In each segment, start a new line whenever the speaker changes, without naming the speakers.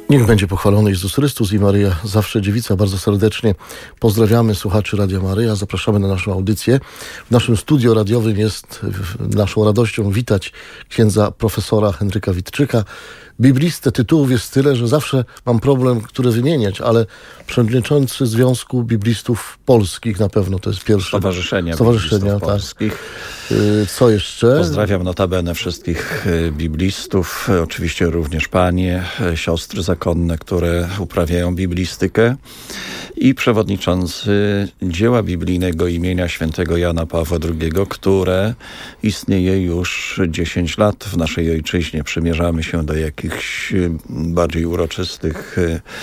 Niech będzie pochwalony Jezus Chrystus i Maryja, zawsze dziewica. Bardzo serdecznie pozdrawiamy słuchaczy Radia Maryja. Zapraszamy na naszą audycję. W naszym studio radiowym jest naszą radością witać księdza profesora Henryka Witczyka. Biblistę, tytułów jest tyle, że zawsze mam problem, które wymieniać, ale przewodniczący Związku Biblistów Polskich na pewno to jest pierwszy.
Stowarzyszenia
tak.
Polskich.
Co jeszcze?
Pozdrawiam notabene wszystkich biblistów, oczywiście również panie, siostry zakonne, które uprawiają biblistykę, i przewodniczący dzieła biblijnego imienia świętego Jana Pawła II, które istnieje już 10 lat w naszej ojczyźnie. Przymierzamy się do jakichś bardziej uroczystych,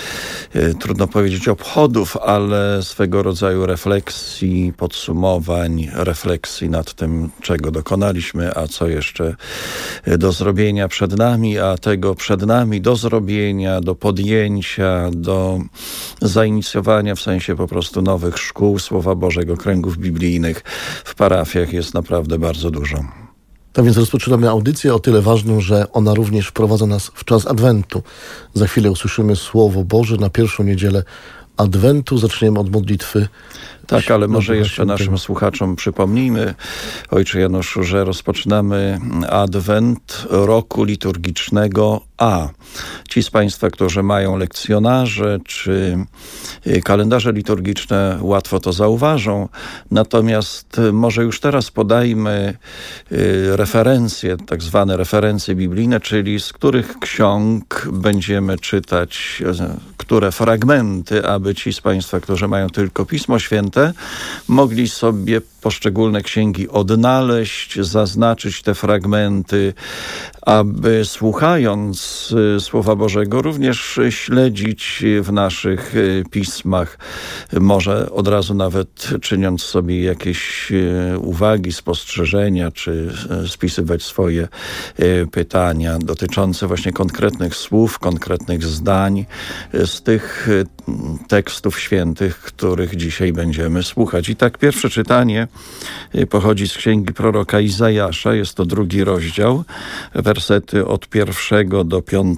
trudno powiedzieć obchodów, ale swego rodzaju refleksji, podsumowań, refleksji nad tym, czego dokonaliśmy, a co jeszcze do zrobienia przed nami, a tego przed nami do zrobienia, do podjęcia, do zainicjowania w sensie po prostu nowych szkół Słowa Bożego, kręgów biblijnych w parafiach jest naprawdę bardzo dużo.
Tak więc rozpoczynamy audycję o tyle ważną, że ona również wprowadza nas w czas Adwentu. Za chwilę usłyszymy Słowo Boże na pierwszą niedzielę Adwentu. Zaczniemy od modlitwy.
Tak, ale może jeszcze naszym słuchaczom przypomnijmy, ojcze Januszu, że rozpoczynamy Adwent roku liturgicznego A. Ci z Państwa, którzy mają lekcjonarze czy kalendarze liturgiczne, łatwo to zauważą. Natomiast może już teraz podajmy referencje, tak zwane referencje biblijne, czyli z których ksiąg będziemy czytać, które fragmenty, aby ci z Państwa, którzy mają tylko Pismo Święte, mogli sobie poszczególne księgi odnaleźć, zaznaczyć te fragmenty, aby słuchając Słowa Bożego również śledzić w naszych pismach, może od razu nawet czyniąc sobie jakieś uwagi, spostrzeżenia, czy spisywać swoje pytania dotyczące właśnie konkretnych słów, konkretnych zdań z tych tekstów świętych, których dzisiaj będziemy słuchać. I tak pierwsze czytanie pochodzi z księgi proroka Izajasza, jest to 2 rozdział, wersety od 1 do 5.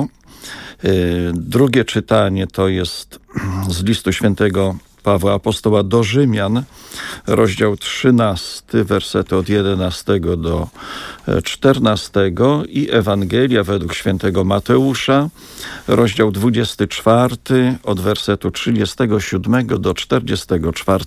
Drugie czytanie to jest z listu świętego Pawła Apostoła do Rzymian, rozdział 13, wersety od 11 do 14 i Ewangelia według świętego Mateusza, rozdział 24, od wersetu 37 do 44.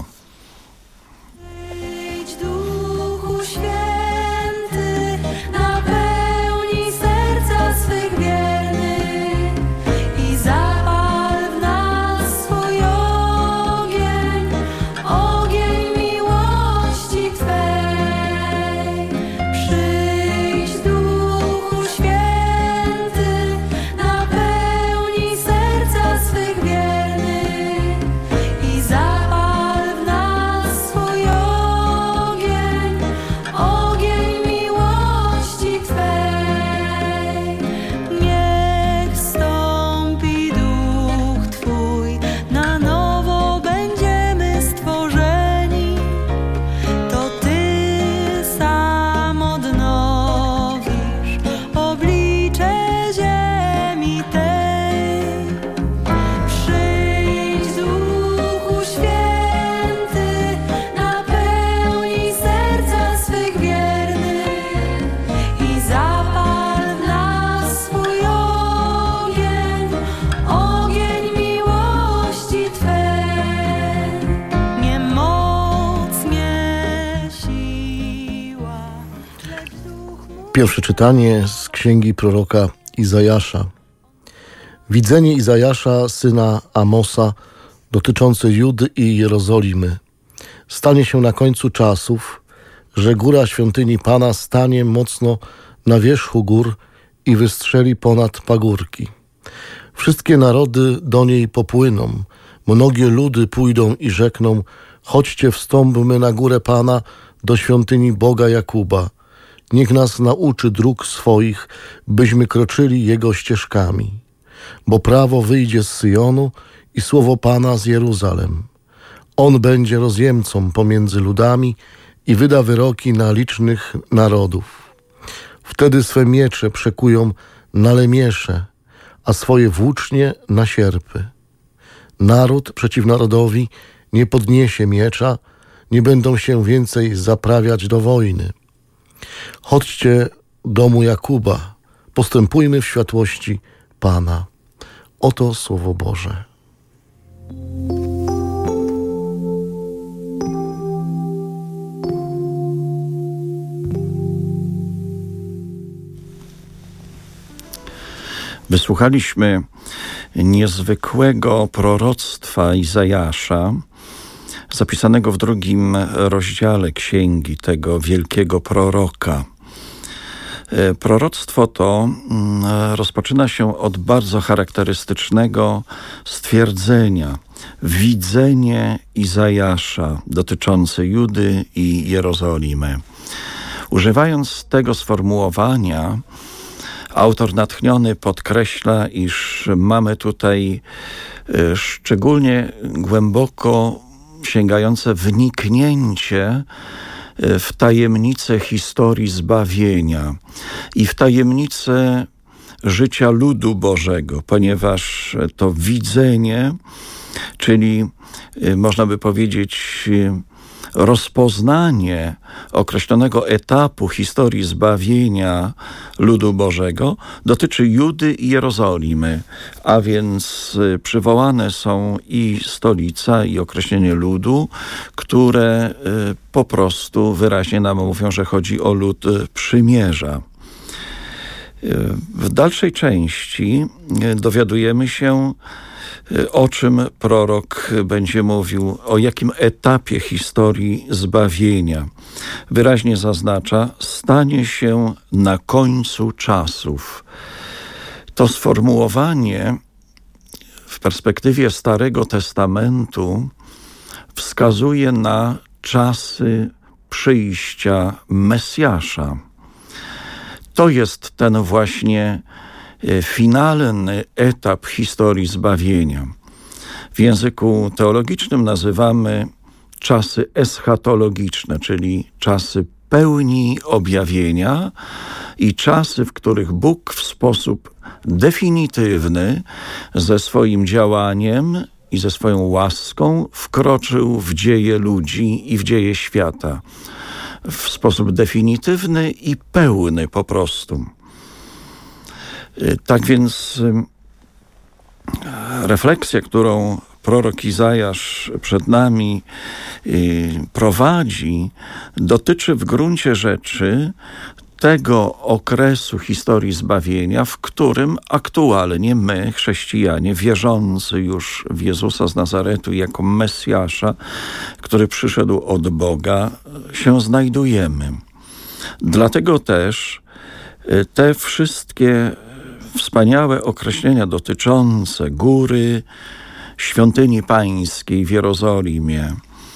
Pierwsze czytanie z księgi proroka Izajasza. Widzenie Izajasza, syna Amosa, dotyczące Judy i Jerozolimy. Stanie się na końcu czasów, że góra świątyni Pana stanie mocno na wierzchu gór i wystrzeli ponad pagórki. Wszystkie narody do niej popłyną, mnogie ludy pójdą i rzekną: chodźcie, wstąpmy na górę Pana, do świątyni Boga Jakuba. Niech nas nauczy dróg swoich, byśmy kroczyli Jego ścieżkami. Bo prawo wyjdzie z Syjonu i słowo Pana z Jeruzalem. On będzie rozjemcą pomiędzy ludami i wyda wyroki na licznych narodów. Wtedy swe miecze przekują na lemiesze, a swoje włócznie na sierpy. Naród przeciw narodowi nie podniesie miecza, nie będą się więcej zaprawiać do wojny. Chodźcie domu Jakuba, postępujmy w światłości Pana. Oto Słowo Boże.
Wysłuchaliśmy niezwykłego proroctwa Izajasza, zapisanego w 2 rozdziale księgi tego wielkiego proroka. Proroctwo to rozpoczyna się od bardzo charakterystycznego stwierdzenia. Widzenie Izajasza dotyczące Judy i Jerozolimy. Używając tego sformułowania, autor natchniony podkreśla, iż mamy tutaj szczególnie głęboko sięgające wniknięcie w tajemnicę historii zbawienia i w tajemnicę życia ludu Bożego, ponieważ to widzenie, czyli można by powiedzieć rozpoznanie określonego etapu historii zbawienia ludu Bożego dotyczy Judy i Jerozolimy, a więc przywołane są i stolica, i określenie ludu, które po prostu wyraźnie nam mówią, że chodzi o lud przymierza. W dalszej części dowiadujemy się, o czym prorok będzie mówił, o jakim etapie historii zbawienia. Wyraźnie zaznacza, stanie się na końcu czasów. To sformułowanie w perspektywie Starego Testamentu wskazuje na czasy przyjścia Mesjasza. To jest ten właśnie finalny etap historii zbawienia. W języku teologicznym nazywamy czasy eschatologiczne, czyli czasy pełni objawienia i czasy, w których Bóg w sposób definitywny ze swoim działaniem i ze swoją łaską wkroczył w dzieje ludzi i w dzieje świata. W sposób definitywny i pełny po prostu. Tak więc refleksja, którą prorok Izajasz przed nami prowadzi, dotyczy w gruncie rzeczy tego okresu historii zbawienia, w którym aktualnie my, chrześcijanie, wierzący już w Jezusa z Nazaretu jako Mesjasza, który przyszedł od Boga, się znajdujemy. Dlatego też te wszystkie wspaniałe określenia dotyczące góry, świątyni pańskiej w Jerozolimie,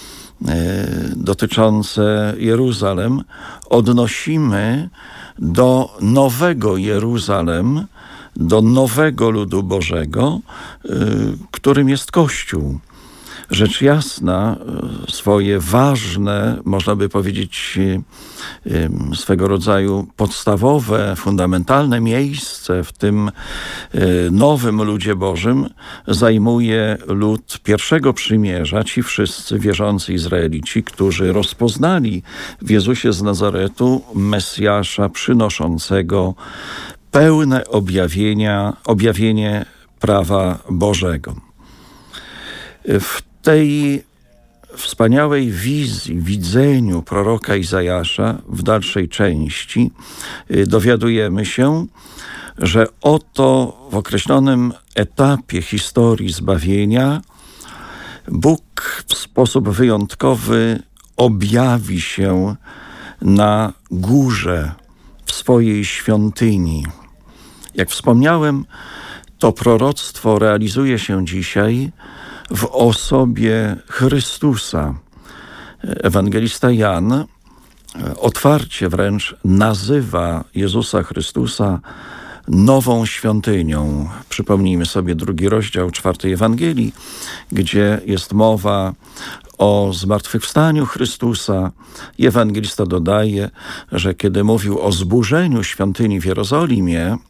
dotyczące Jeruzalem, odnosimy do nowego Jeruzalem, do nowego ludu Bożego, którym jest Kościół. Rzecz jasna, swoje ważne, można by powiedzieć, swego rodzaju podstawowe, fundamentalne miejsce w tym nowym ludzie Bożym zajmuje lud pierwszego przymierza, ci wszyscy wierzący Izraelici, którzy rozpoznali w Jezusie z Nazaretu Mesjasza przynoszącego pełne objawienie prawa Bożego. W tej wspaniałej wizji, widzeniu proroka Izajasza w dalszej części dowiadujemy się, że oto w określonym etapie historii zbawienia Bóg w sposób wyjątkowy objawi się na górze w swojej świątyni. Jak wspomniałem, to proroctwo realizuje się dzisiaj w osobie Chrystusa. Ewangelista Jan otwarcie wręcz nazywa Jezusa Chrystusa nową świątynią. Przypomnijmy sobie 2 rozdział 4 Ewangelii, gdzie jest mowa o zmartwychwstaniu Chrystusa. I ewangelista dodaje, że kiedy mówił o zburzeniu świątyni w Jerozolimie,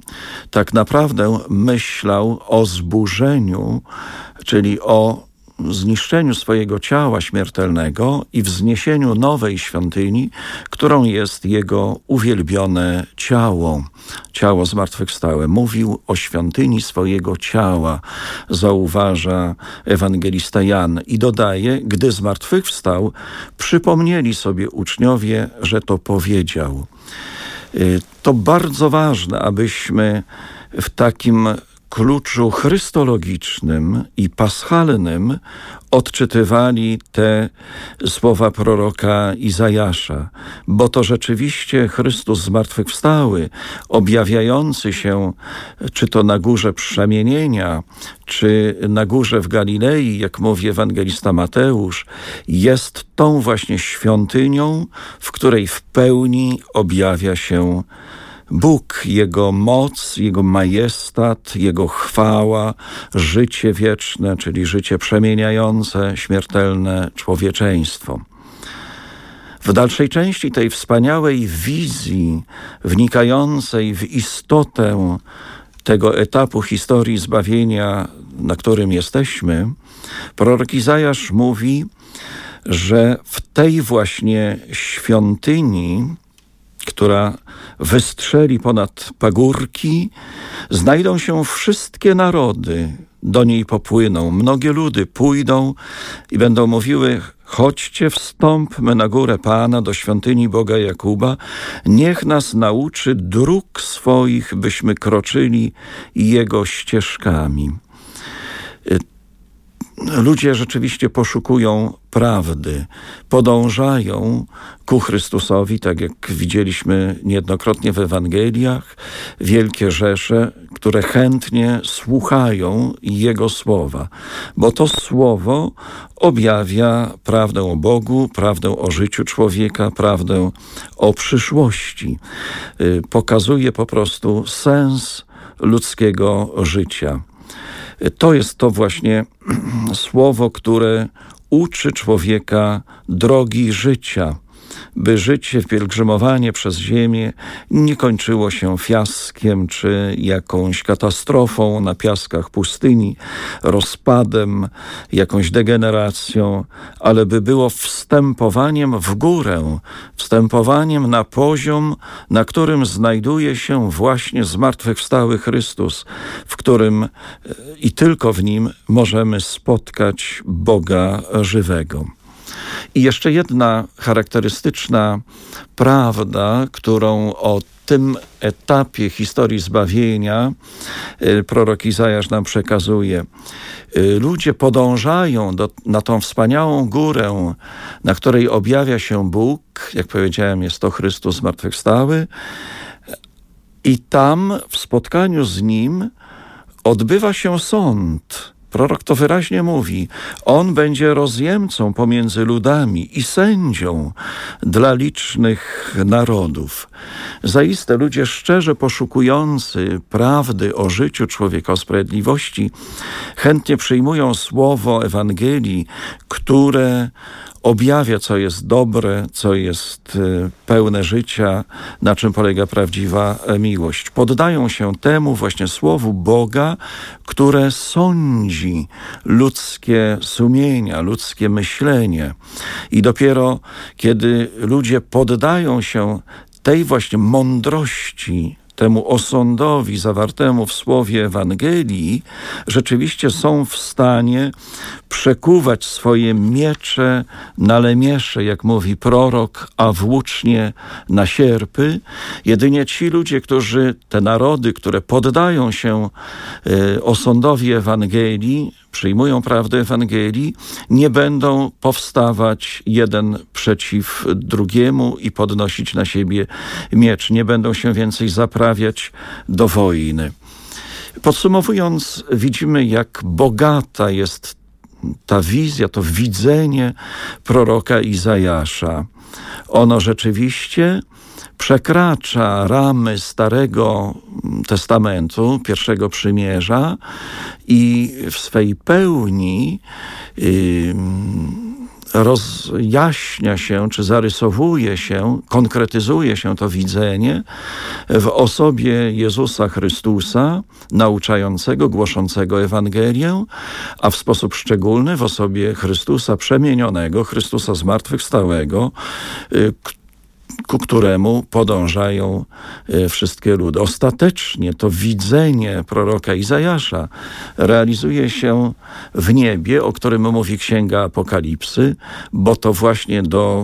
tak naprawdę myślał o zburzeniu, czyli o zniszczeniu swojego ciała śmiertelnego i wzniesieniu nowej świątyni, którą jest jego uwielbione ciało zmartwychwstałe. Mówił o świątyni swojego ciała, zauważa ewangelista Jan i dodaje, gdy zmartwychwstał, przypomnieli sobie uczniowie, że to powiedział. To bardzo ważne, abyśmy w takim kluczu chrystologicznym i paschalnym odczytywali te słowa proroka Izajasza, bo to rzeczywiście Chrystus zmartwychwstały, objawiający się czy to na górze Przemienienia, czy na górze w Galilei, jak mówi ewangelista Mateusz, jest tą właśnie świątynią, w której w pełni objawia się Bóg, Jego moc, Jego majestat, Jego chwała, życie wieczne, czyli życie przemieniające śmiertelne człowieczeństwo. W dalszej części tej wspaniałej wizji, wnikającej w istotę tego etapu historii zbawienia, na którym jesteśmy, prorok Izajasz mówi, że w tej właśnie świątyni, która wystrzeli ponad pagórki, znajdą się wszystkie narody, do niej popłyną. Mnogie ludy pójdą i będą mówiły: chodźcie, wstąpmy na górę Pana, do świątyni Boga Jakuba. Niech nas nauczy dróg swoich, byśmy kroczyli Jego ścieżkami. Ludzie rzeczywiście poszukują prawdy, podążają ku Chrystusowi, tak jak widzieliśmy niejednokrotnie w Ewangeliach, wielkie rzesze, które chętnie słuchają Jego słowa, bo to słowo objawia prawdę o Bogu, prawdę o życiu człowieka, prawdę o przyszłości. Pokazuje po prostu sens ludzkiego życia. To jest to właśnie słowo, które uczy człowieka drogi życia, by życie, pielgrzymowanie przez ziemię nie kończyło się fiaskiem czy jakąś katastrofą na piaskach pustyni, rozpadem, jakąś degeneracją, ale by było wstępowaniem w górę, wstępowaniem na poziom, na którym znajduje się właśnie zmartwychwstały Chrystus, w którym i tylko w Nim możemy spotkać Boga żywego. I jeszcze jedna charakterystyczna prawda, którą o tym etapie historii zbawienia prorok Izajasz nam przekazuje. Ludzie podążają na tą wspaniałą górę, na której objawia się Bóg, jak powiedziałem, jest to Chrystus zmartwychwstały, i tam w spotkaniu z Nim odbywa się sąd. Prorok to wyraźnie mówi. On będzie rozjemcą pomiędzy ludami i sędzią dla licznych narodów. Zaiste ludzie szczerze poszukujący prawdy o życiu człowieka, o sprawiedliwości, chętnie przyjmują słowo Ewangelii, które objawia, co jest dobre, co jest pełne życia, na czym polega prawdziwa miłość. Poddają się temu właśnie słowu Boga, które sądzi ludzkie sumienia, ludzkie myślenie. I dopiero kiedy ludzie poddają się tej właśnie mądrości, temu osądowi zawartemu w słowie Ewangelii, rzeczywiście są w stanie przekuwać swoje miecze na lemiesze, jak mówi prorok, a włócznie na sierpy. Jedynie ci ludzie, te narody, które poddają się osądowi Ewangelii, przyjmują prawdę Ewangelii, nie będą powstawać jeden przeciw drugiemu i podnosić na siebie miecz. Nie będą się więcej zaprawiać do wojny. Podsumowując, widzimy, jak bogata jest ta wizja, to widzenie proroka Izajasza. Ono rzeczywiście przekracza ramy Starego Testamentu, Pierwszego Przymierza i w swej pełni rozjaśnia się, czy zarysowuje się, konkretyzuje się to widzenie w osobie Jezusa Chrystusa, nauczającego, głoszącego Ewangelię, a w sposób szczególny w osobie Chrystusa przemienionego, Chrystusa zmartwychwstałego, ku któremu podążają wszystkie ludy. Ostatecznie to widzenie proroka Izajasza realizuje się w niebie, o którym mówi Księga Apokalipsy, bo to właśnie do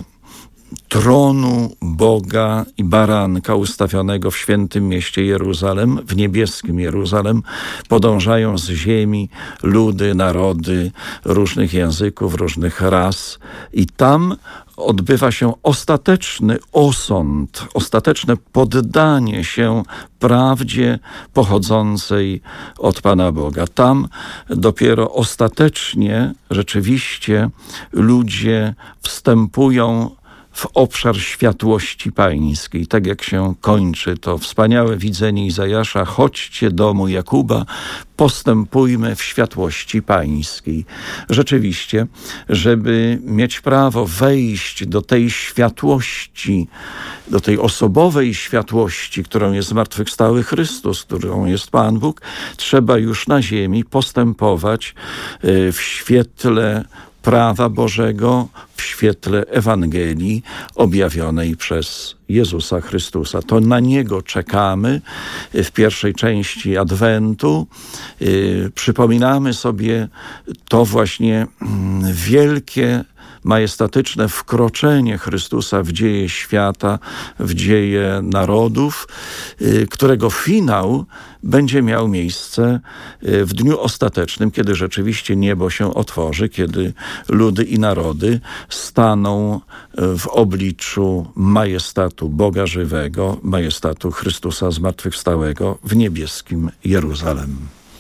tronu Boga i Baranka ustawionego w świętym mieście Jeruzalem, w niebieskim Jeruzalem, podążają z ziemi ludy, narody różnych języków, różnych ras i tam odbywa się ostateczny osąd, ostateczne poddanie się prawdzie pochodzącej od Pana Boga. Tam dopiero ostatecznie, rzeczywiście ludzie wstępują w obszar światłości pańskiej. Tak jak się kończy to wspaniałe widzenie Izajasza: chodźcie domu Jakuba, postępujmy w światłości pańskiej. Rzeczywiście, żeby mieć prawo wejść do tej światłości, do tej osobowej światłości, którą jest zmartwychwstały Chrystus, którą jest Pan Bóg, trzeba już na ziemi postępować w świetle prawa Bożego, w świetle Ewangelii objawionej przez Jezusa Chrystusa. To na Niego czekamy w pierwszej części Adwentu. Przypominamy sobie to właśnie wielkie, majestatyczne wkroczenie Chrystusa w dzieje świata, w dzieje narodów, którego finał będzie miał miejsce w dniu ostatecznym, kiedy rzeczywiście niebo się otworzy, kiedy ludy i narody staną w obliczu majestatu Boga żywego, majestatu Chrystusa zmartwychwstałego w niebieskim Jeruzalem.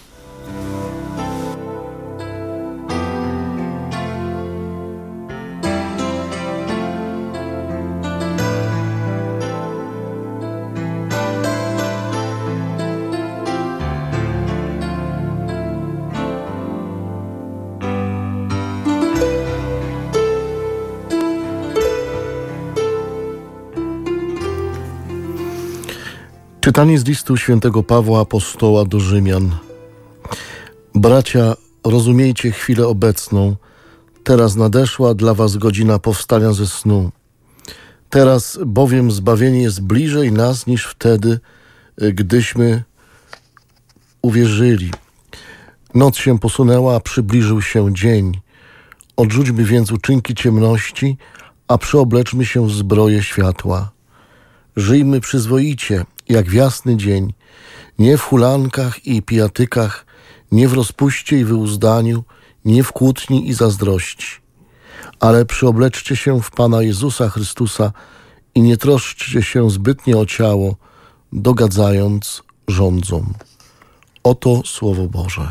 Czytanie z listu świętego Pawła Apostoła do Rzymian. Bracia, rozumiejcie chwilę obecną. Teraz nadeszła dla was godzina powstania ze snu. Teraz bowiem zbawienie jest bliżej nas niż wtedy, gdyśmy uwierzyli. Noc się posunęła, a przybliżył się dzień. Odrzućmy więc uczynki ciemności, a przyobleczmy się w zbroję światła. Żyjmy przyzwoicie, jak w jasny dzień, nie w hulankach i pijatykach, nie w rozpuście i wyuzdaniu, nie w kłótni i zazdrości. Ale przyobleczcie się w Pana Jezusa Chrystusa i nie troszczcie się zbytnio o ciało, dogadzając żądzom. Oto Słowo Boże.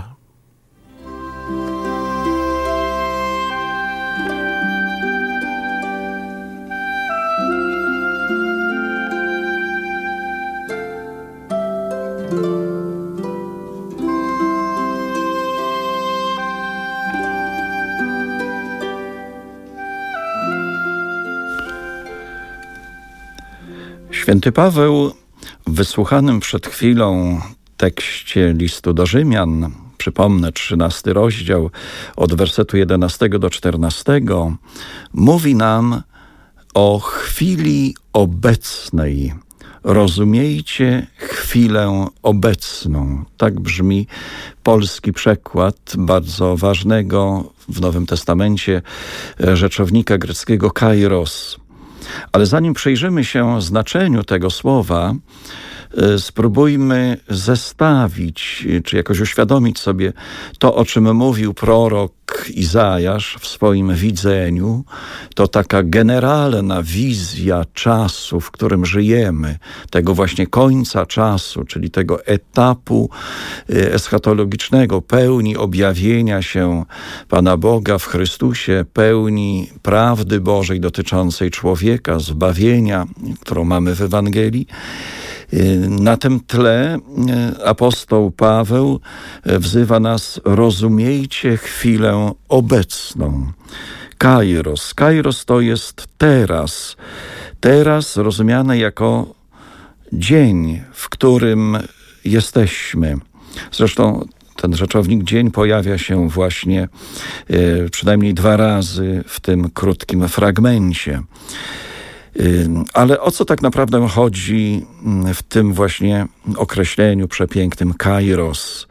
Święty Paweł w wysłuchanym przed chwilą tekście listu do Rzymian, przypomnę 13 rozdział od wersetu 11 do 14, mówi nam o chwili obecnej. Rozumiejcie chwilę obecną. Tak brzmi polski przekład bardzo ważnego w Nowym Testamencie rzeczownika greckiego kairos. Ale zanim przyjrzymy się znaczeniu tego słowa, spróbujmy zestawić, czy jakoś uświadomić sobie to, o czym mówił prorok Izajasz w swoim widzeniu. To taka generalna wizja czasu, w którym żyjemy, tego właśnie końca czasu, czyli tego etapu eschatologicznego, pełni objawienia się Pana Boga w Chrystusie, pełni prawdy Bożej dotyczącej człowieka, zbawienia, którą mamy w Ewangelii. Na tym tle apostoł Paweł wzywa nas: rozumiejcie chwilę obecną. Kairos. Kairos to jest teraz. Teraz rozumiane jako dzień, w którym jesteśmy. Zresztą ten rzeczownik dzień pojawia się właśnie przynajmniej 2 razy w tym krótkim fragmencie. Ale o co tak naprawdę chodzi w tym właśnie określeniu przepięknym Kairos?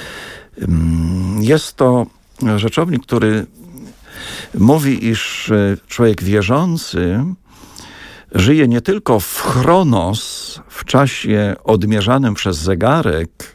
Jest to rzeczownik, który mówi, iż człowiek wierzący żyje nie tylko w chronos, w czasie odmierzanym przez zegarek,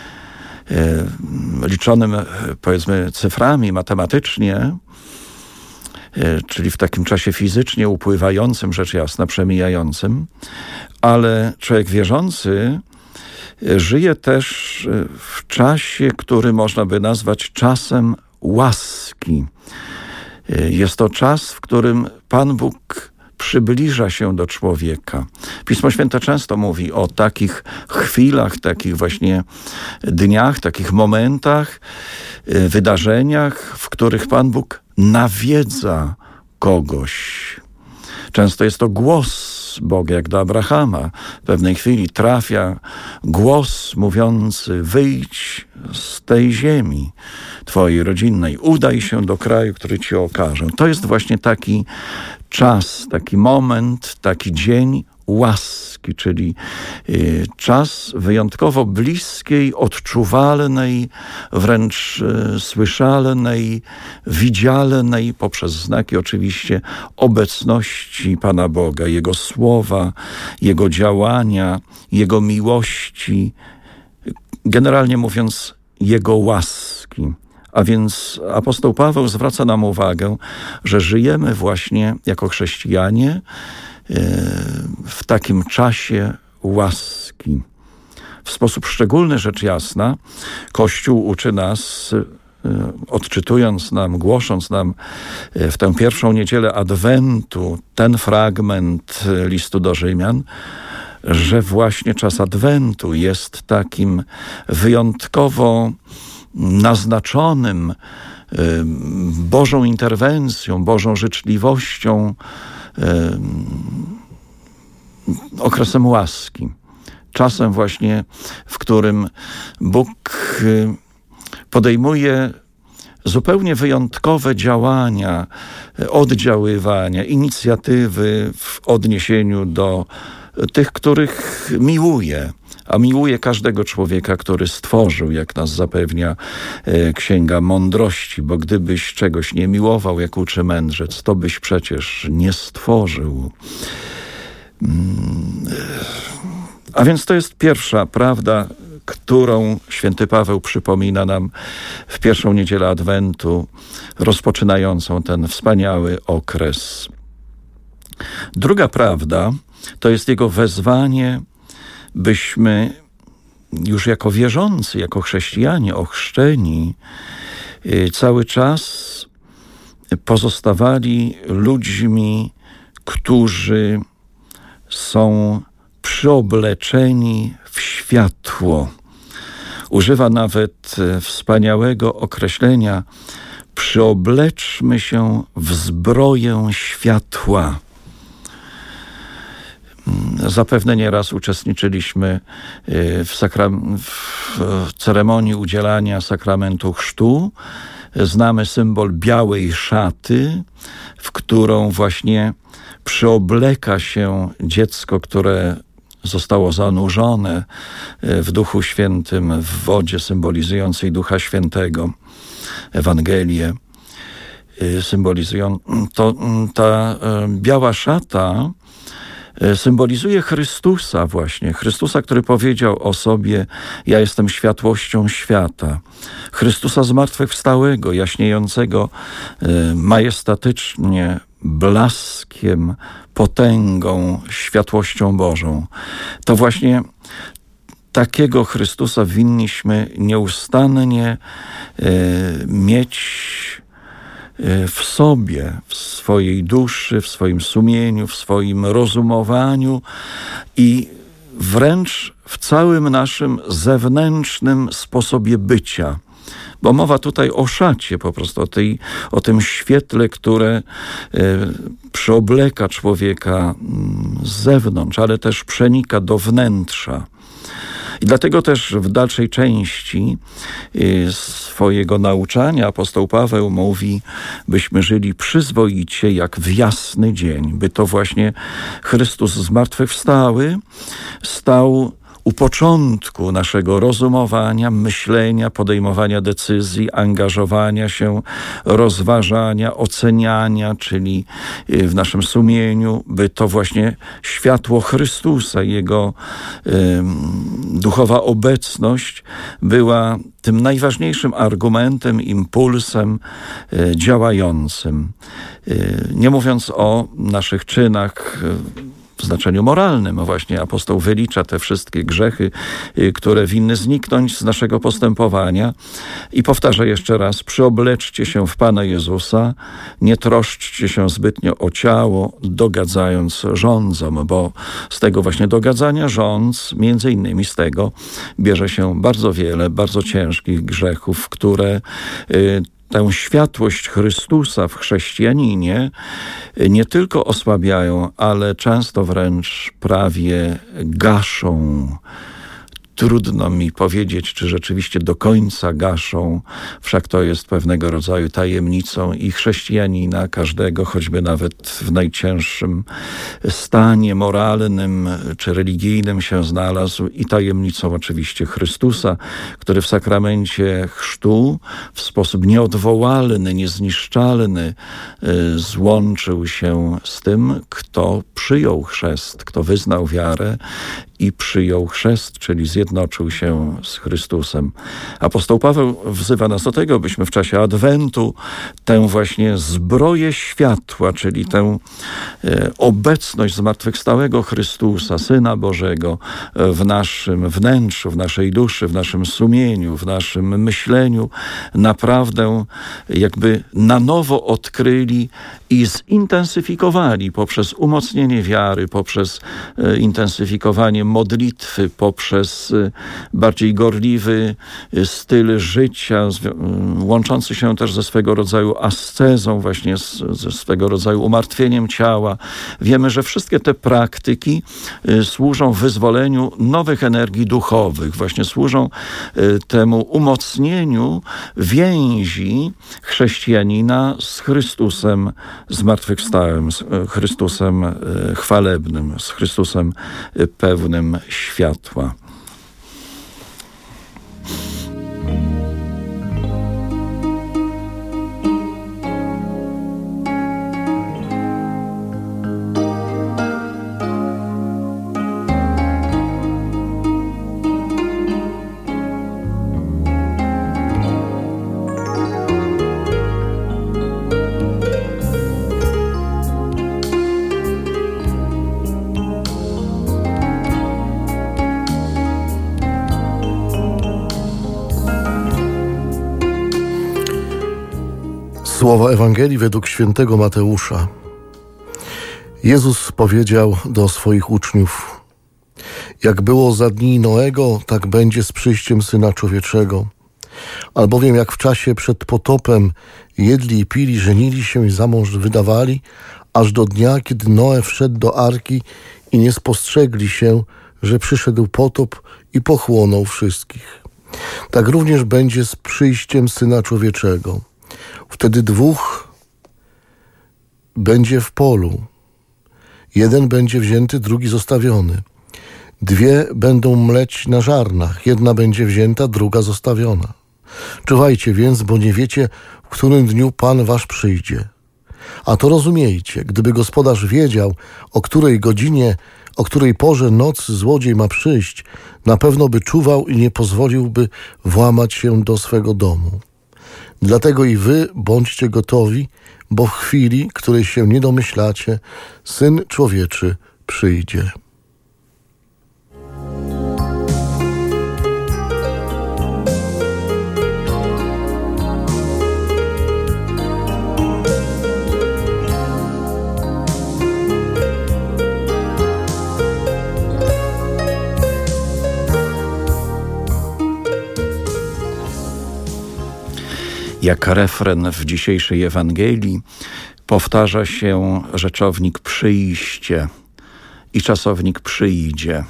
liczonym powiedzmy cyframi matematycznie, czyli w takim czasie fizycznie upływającym, rzecz jasna, przemijającym, ale człowiek wierzący żyje też w czasie, który można by nazwać czasem łaski. Jest to czas, w którym Pan Bóg przybliża się do człowieka. Pismo Święte często mówi o takich chwilach, takich właśnie dniach, takich momentach, wydarzeniach, w których Pan Bóg nawiedza kogoś. Często jest to głos Boga, jak do Abrahama. W pewnej chwili trafia głos mówiący: wyjdź z tej ziemi twojej rodzinnej, udaj się do kraju, który ci okażę. To jest właśnie taki czas, taki moment, taki dzień łaski, czyli czas wyjątkowo bliskiej, odczuwalnej, wręcz słyszalnej, widzialnej poprzez znaki oczywiście obecności Pana Boga, Jego słowa, Jego działania, Jego miłości, generalnie mówiąc Jego łaski. A więc apostoł Paweł zwraca nam uwagę, że żyjemy właśnie jako chrześcijanie w takim czasie łaski. W sposób szczególny, rzecz jasna, Kościół uczy nas, odczytując nam, głosząc nam w tę pierwszą niedzielę Adwentu ten fragment listu do Rzymian, że właśnie czas Adwentu jest takim wyjątkowo naznaczonym Bożą interwencją, Bożą życzliwością, okresem łaski. Czasem właśnie, w którym Bóg podejmuje zupełnie wyjątkowe działania, oddziaływania, inicjatywy w odniesieniu do tych, których miłuje. A miłuje każdego człowieka, który stworzył, jak nas zapewnia Księga Mądrości, bo gdybyś czegoś nie miłował, jak uczy mędrzec, to byś przecież nie stworzył. A więc to jest pierwsza prawda, którą święty Paweł przypomina nam w pierwszą niedzielę Adwentu, rozpoczynającą ten wspaniały okres. Druga prawda to jest jego wezwanie, byśmy już jako wierzący, jako chrześcijanie ochrzczeni, cały czas pozostawali ludźmi, którzy są przyobleczeni w światło. Używa nawet wspaniałego określenia: przyobleczmy się w zbroję światła. Zapewne nieraz uczestniczyliśmy w ceremonii udzielania sakramentu chrztu. Znamy symbol białej szaty, w którą właśnie przyobleka się dziecko, które zostało zanurzone w Duchu Świętym, w wodzie symbolizującej Ducha Świętego. Ewangelię symbolizują. Ta biała szata symbolizuje Chrystusa właśnie. Chrystusa, który powiedział o sobie: ja jestem światłością świata. Chrystusa zmartwychwstałego, jaśniejącego majestatycznie, blaskiem, potęgą, światłością Bożą. To właśnie takiego Chrystusa winniśmy nieustannie mieć w sobie, w swojej duszy, w swoim sumieniu, w swoim rozumowaniu i wręcz w całym naszym zewnętrznym sposobie bycia. bo mowa tutaj o szacie po prostu, o tym świetle, które przyobleka człowieka z zewnątrz, ale też przenika do wnętrza. I dlatego też w dalszej części swojego nauczania apostoł Paweł mówi, byśmy żyli przyzwoicie jak w jasny dzień, by to właśnie Chrystus zmartwychwstały stał u początku naszego rozumowania, myślenia, podejmowania decyzji, angażowania się, rozważania, oceniania, czyli w naszym sumieniu, by to właśnie światło Chrystusa, Jego duchowa obecność była tym najważniejszym argumentem, impulsem działającym. Nie mówiąc o naszych czynach w znaczeniu moralnym. Właśnie apostoł wylicza te wszystkie grzechy, które winny zniknąć z naszego postępowania i powtarza jeszcze raz: przyobleczcie się w Pana Jezusa, nie troszczcie się zbytnio o ciało, dogadzając rządzom, bo z tego właśnie dogadzania rządz, między innymi z tego, bierze się bardzo wiele, bardzo ciężkich grzechów, które tę światłość Chrystusa w chrześcijaninie nie tylko osłabiają, ale często wręcz prawie gaszą. Trudno mi powiedzieć, czy rzeczywiście do końca gaszą, wszak to jest pewnego rodzaju tajemnicą i chrześcijanina, każdego, choćby nawet w najcięższym stanie moralnym czy religijnym się znalazł, i tajemnicą oczywiście Chrystusa, który w sakramencie chrztu w sposób nieodwołalny, niezniszczalny złączył się z tym, kto przyjął chrzest, kto wyznał wiarę i przyjął chrzest, czyli zjednoczył się z Chrystusem. Apostoł Paweł wzywa nas do tego, byśmy w czasie Adwentu tę właśnie zbroję światła, czyli tę obecność zmartwychwstałego Chrystusa, Syna Bożego w naszym wnętrzu, w naszej duszy, w naszym sumieniu, w naszym myśleniu, naprawdę jakby na nowo odkryli i zintensyfikowali poprzez umocnienie wiary, poprzez intensyfikowanie modlitwy, poprzez bardziej gorliwy styl życia, łączący się też ze swego rodzaju ascezą, właśnie ze swego rodzaju umartwieniem ciała. Wiemy, że wszystkie te praktyki służą wyzwoleniu nowych energii duchowych, właśnie służą temu umocnieniu więzi chrześcijanina z Chrystusem zmartwychwstałym, z Chrystusem chwalebnym, z Chrystusem pełnym światła.
Słowa Ewangelii według świętego Mateusza. Jezus powiedział do swoich uczniów: jak było za dni Noego, tak będzie z przyjściem Syna Człowieczego. Albowiem jak w czasie przed potopem jedli i pili, żenili się i za mąż wydawali, aż do dnia, kiedy Noe wszedł do arki i nie spostrzegli się, że przyszedł potop i pochłonął wszystkich. Tak również będzie z przyjściem Syna Człowieczego. Wtedy dwóch będzie w polu. Jeden będzie wzięty, drugi zostawiony. Dwie będą mleć na żarnach. Jedna będzie wzięta, druga zostawiona. Czuwajcie więc, bo nie wiecie, w którym dniu Pan wasz przyjdzie. A to rozumiejcie, gdyby gospodarz wiedział, o której godzinie, o której porze noc złodziej ma przyjść, na pewno by czuwał i nie pozwoliłby włamać się do swego domu. Dlatego i wy bądźcie gotowi, bo w chwili, której się nie domyślacie, Syn Człowieczy przyjdzie.
Jak refren w dzisiejszej Ewangelii powtarza się rzeczownik przyjście i czasownik przyjdzie.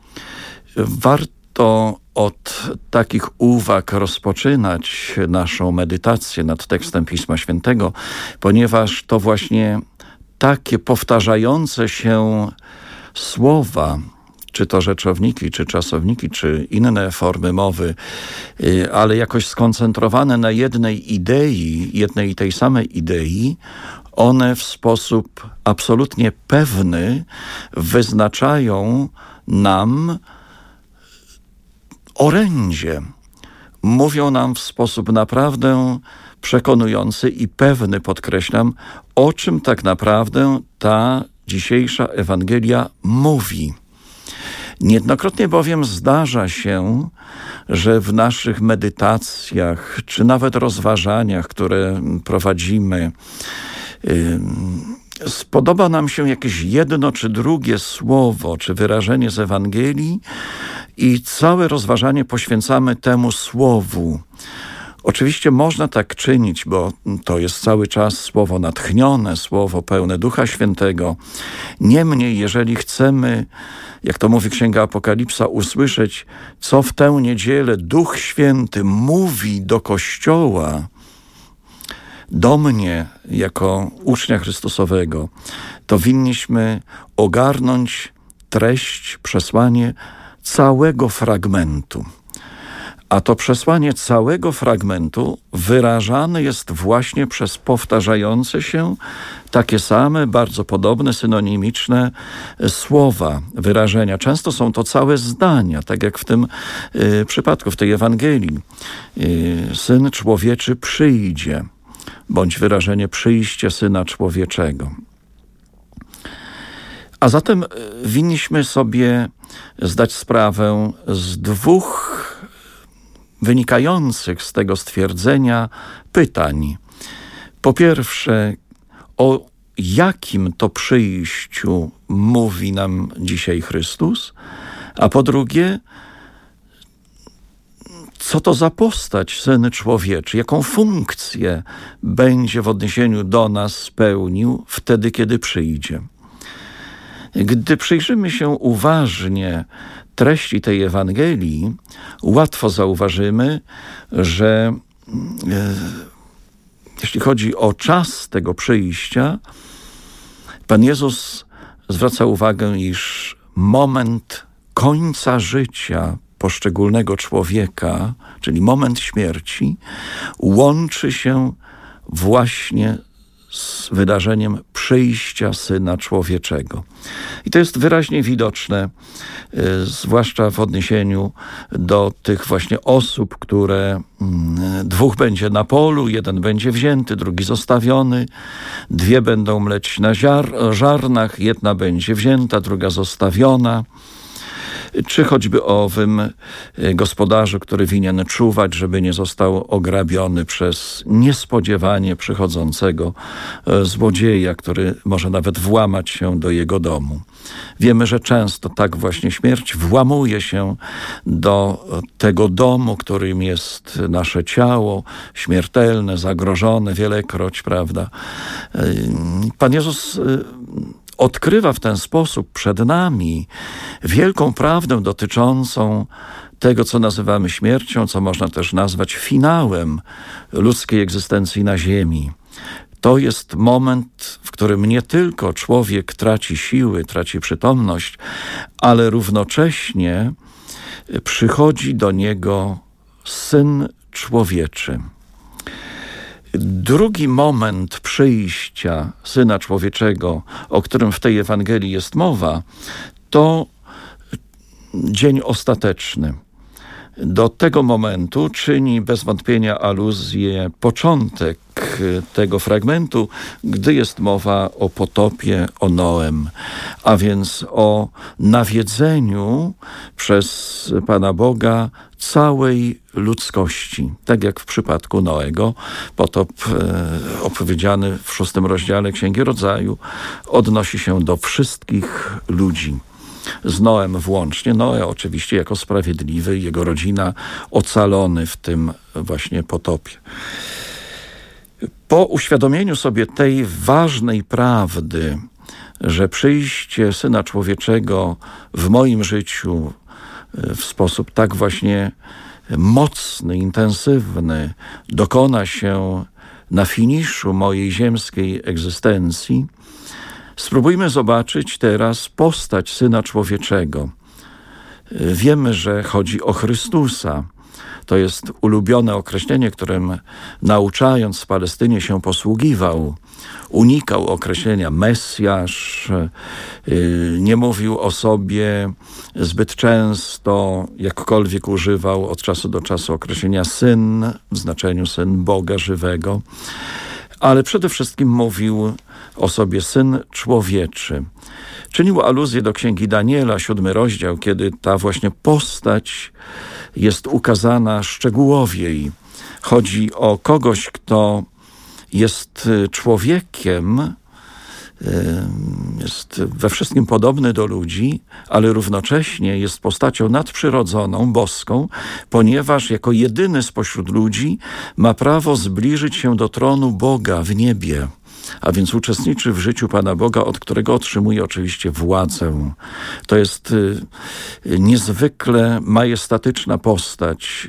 Warto od takich uwag rozpoczynać naszą medytację nad tekstem Pisma Świętego, ponieważ to właśnie takie powtarzające się słowa, czy to rzeczowniki, czy czasowniki, czy inne formy mowy, ale jakoś skoncentrowane na jednej idei, jednej i tej samej idei, one w sposób absolutnie pewny wyznaczają nam orędzie. Mówią nam w sposób naprawdę przekonujący i pewny, podkreślam, o czym tak naprawdę ta dzisiejsza Ewangelia mówi. Niejednokrotnie bowiem zdarza się, że w naszych medytacjach, czy nawet rozważaniach, które prowadzimy, spodoba nam się jakieś jedno czy drugie słowo, czy wyrażenie z Ewangelii i całe rozważanie poświęcamy temu słowu. Oczywiście można tak czynić, bo to jest cały czas słowo natchnione, słowo pełne Ducha Świętego. Niemniej, jeżeli chcemy, jak to mówi Księga Apokalipsa, usłyszeć, co w tę niedzielę Duch Święty mówi do Kościoła, do mnie jako ucznia Chrystusowego, to winniśmy ogarnąć treść, przesłanie całego fragmentu. A to przesłanie całego fragmentu wyrażane jest właśnie przez powtarzające się takie same, bardzo podobne, synonimiczne słowa, wyrażenia. Często są to całe zdania, tak jak w tym przypadku, w tej Ewangelii. Syn Człowieczy przyjdzie, bądź wyrażenie przyjście Syna Człowieczego. A zatem winniśmy sobie zdać sprawę z dwóch wynikających z tego stwierdzenia pytań. Po pierwsze, o jakim to przyjściu mówi nam dzisiaj Chrystus, a po drugie, co to za postać Syn Człowieczy, jaką funkcję będzie w odniesieniu do nas spełnił wtedy, kiedy przyjdzie. Gdy przyjrzymy się uważnie treści tej Ewangelii, łatwo zauważymy, że jeśli chodzi o czas tego przyjścia, Pan Jezus zwraca uwagę, iż moment końca życia poszczególnego człowieka, czyli moment śmierci, łączy się właśnie z wydarzeniem przyjścia Syna Człowieczego. I to jest wyraźnie widoczne, zwłaszcza w odniesieniu do tych właśnie osób, które dwóch będzie na polu, jeden będzie wzięty, drugi zostawiony, dwie będą mleć na żarnach, jedna będzie wzięta, druga zostawiona. Czy choćby o owym gospodarzu, który winien czuwać, żeby nie został ograbiony przez niespodziewanie przychodzącego złodzieja, który może nawet włamać się do jego domu. Wiemy, że często tak właśnie śmierć włamuje się do tego domu, którym jest nasze ciało, śmiertelne, zagrożone wielekroć, prawda? Pan Jezus odkrywa w ten sposób przed nami wielką prawdę dotyczącą tego, co nazywamy śmiercią, co można też nazwać finałem ludzkiej egzystencji na ziemi. To jest moment, w którym nie tylko człowiek traci siły, traci przytomność, ale równocześnie przychodzi do niego Syn Człowieczy. Drugi moment przyjścia Syna Człowieczego, o którym w tej Ewangelii jest mowa, to dzień ostateczny. Do tego momentu czyni bez wątpienia aluzję początek tego fragmentu, gdy jest mowa o potopie, o Noem, a więc o nawiedzeniu przez Pana Boga całej ludzkości. Tak jak w przypadku Noego, potop opowiedziany w 6 rozdziale Księgi Rodzaju odnosi się do wszystkich ludzi. Z Noem włącznie. Noe oczywiście jako sprawiedliwy, jego rodzina ocalony w tym właśnie potopie. Po uświadomieniu sobie tej ważnej prawdy, że przyjście Syna Człowieczego w moim życiu w sposób tak właśnie mocny, intensywny dokona się na finiszu mojej ziemskiej egzystencji, spróbujmy zobaczyć teraz postać Syna Człowieczego. Wiemy, że chodzi o Chrystusa. To jest ulubione określenie, którym nauczając w Palestynie się posługiwał. Unikał określenia Mesjasz, nie mówił o sobie zbyt często, jakkolwiek używał od czasu do czasu określenia Syn, w znaczeniu Syn Boga żywego, ale przede wszystkim mówił o sobie Syn Człowieczy. Czynił aluzję do Księgi Daniela, 7 rozdział, kiedy ta właśnie postać jest ukazana szczegółowiej. Chodzi o kogoś, kto jest człowiekiem, jest we wszystkim podobny do ludzi, ale równocześnie jest postacią nadprzyrodzoną, boską, ponieważ jako jedyny spośród ludzi ma prawo zbliżyć się do tronu Boga w niebie. A więc uczestniczy w życiu Pana Boga, od którego otrzymuje oczywiście władzę. To jest niezwykle majestatyczna postać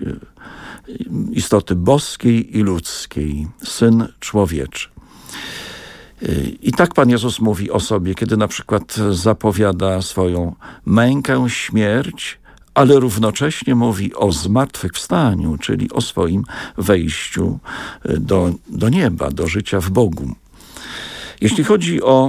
istoty boskiej i ludzkiej, Syn Człowieczy. I tak Pan Jezus mówi o sobie, kiedy na przykład zapowiada swoją mękę, śmierć, ale równocześnie mówi o zmartwychwstaniu, czyli o swoim wejściu do nieba, do życia w Bogu. Jeśli chodzi o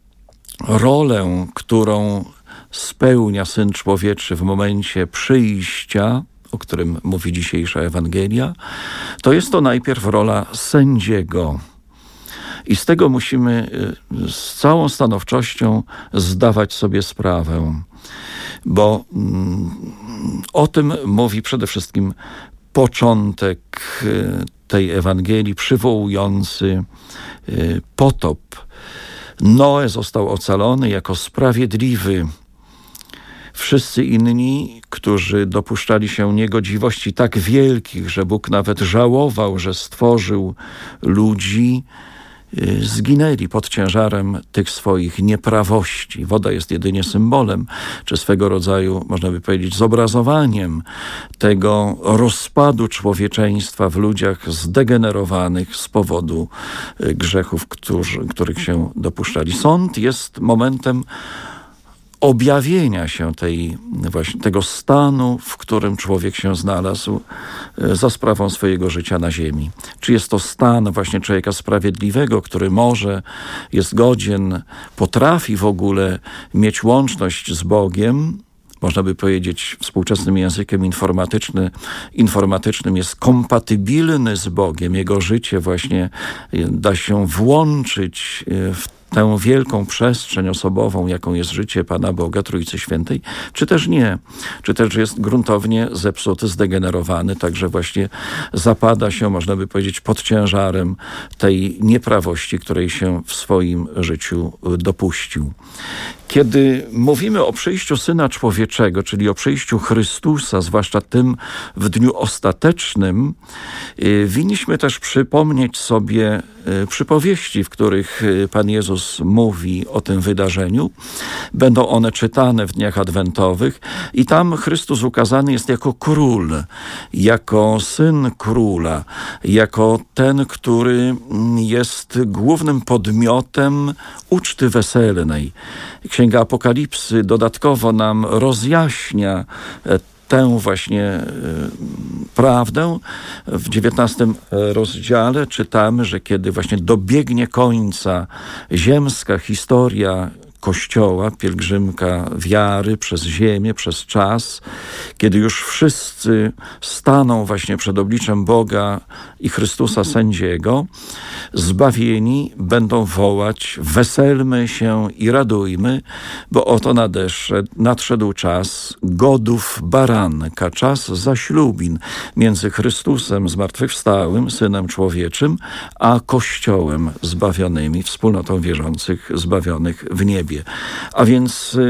rolę, którą spełnia Syn Człowieczy w momencie przyjścia, o którym mówi dzisiejsza Ewangelia, to jest to najpierw rola sędziego. I z tego musimy z całą stanowczością zdawać sobie sprawę, bo o tym mówi przede wszystkim początek tej Ewangelii, przywołujący potop. Noe został ocalony jako sprawiedliwy. Wszyscy inni, którzy dopuszczali się niegodziwości tak wielkich, że Bóg nawet żałował, że stworzył ludzi, zginęli pod ciężarem tych swoich nieprawości. Woda jest jedynie symbolem, czy swego rodzaju, można by powiedzieć, zobrazowaniem tego rozpadu człowieczeństwa w ludziach zdegenerowanych z powodu grzechów, których się dopuszczali. Sąd jest momentem objawienia się tego stanu, w którym człowiek się znalazł za sprawą swojego życia na ziemi. Czy jest to stan właśnie człowieka sprawiedliwego, który może, jest godzien, potrafi w ogóle mieć łączność z Bogiem, można by powiedzieć współczesnym językiem informatycznym jest kompatybilny z Bogiem. Jego życie właśnie da się włączyć w tę wielką przestrzeń osobową, jaką jest życie Pana Boga, Trójcy Świętej, czy też nie. Czy też jest gruntownie zepsuty, zdegenerowany, także właśnie zapada się, można by powiedzieć, pod ciężarem tej nieprawości, której się w swoim życiu dopuścił. Kiedy mówimy o przyjściu Syna Człowieczego, czyli o przyjściu Chrystusa, zwłaszcza tym w dniu ostatecznym, winniśmy też przypomnieć sobie przypowieści, w których Pan Jezus mówi o tym wydarzeniu. Będą one czytane w dniach adwentowych i tam Chrystus ukazany jest jako król, jako syn króla, jako ten, który jest głównym podmiotem uczty weselnej. Księga Apokalipsy dodatkowo nam rozjaśnia tę właśnie prawdę. W 19 rozdziale czytamy, że kiedy właśnie dobiegnie końca ziemska historia Kościoła, pielgrzymka wiary przez ziemię, przez czas, kiedy już wszyscy staną właśnie przed obliczem Boga i Chrystusa Sędziego, zbawieni będą wołać: weselmy się i radujmy, bo oto nadszedł czas godów baranka, czas zaślubin między Chrystusem zmartwychwstałym, Synem Człowieczym, a Kościołem zbawionymi, wspólnotą wierzących zbawionych w niebie. A więc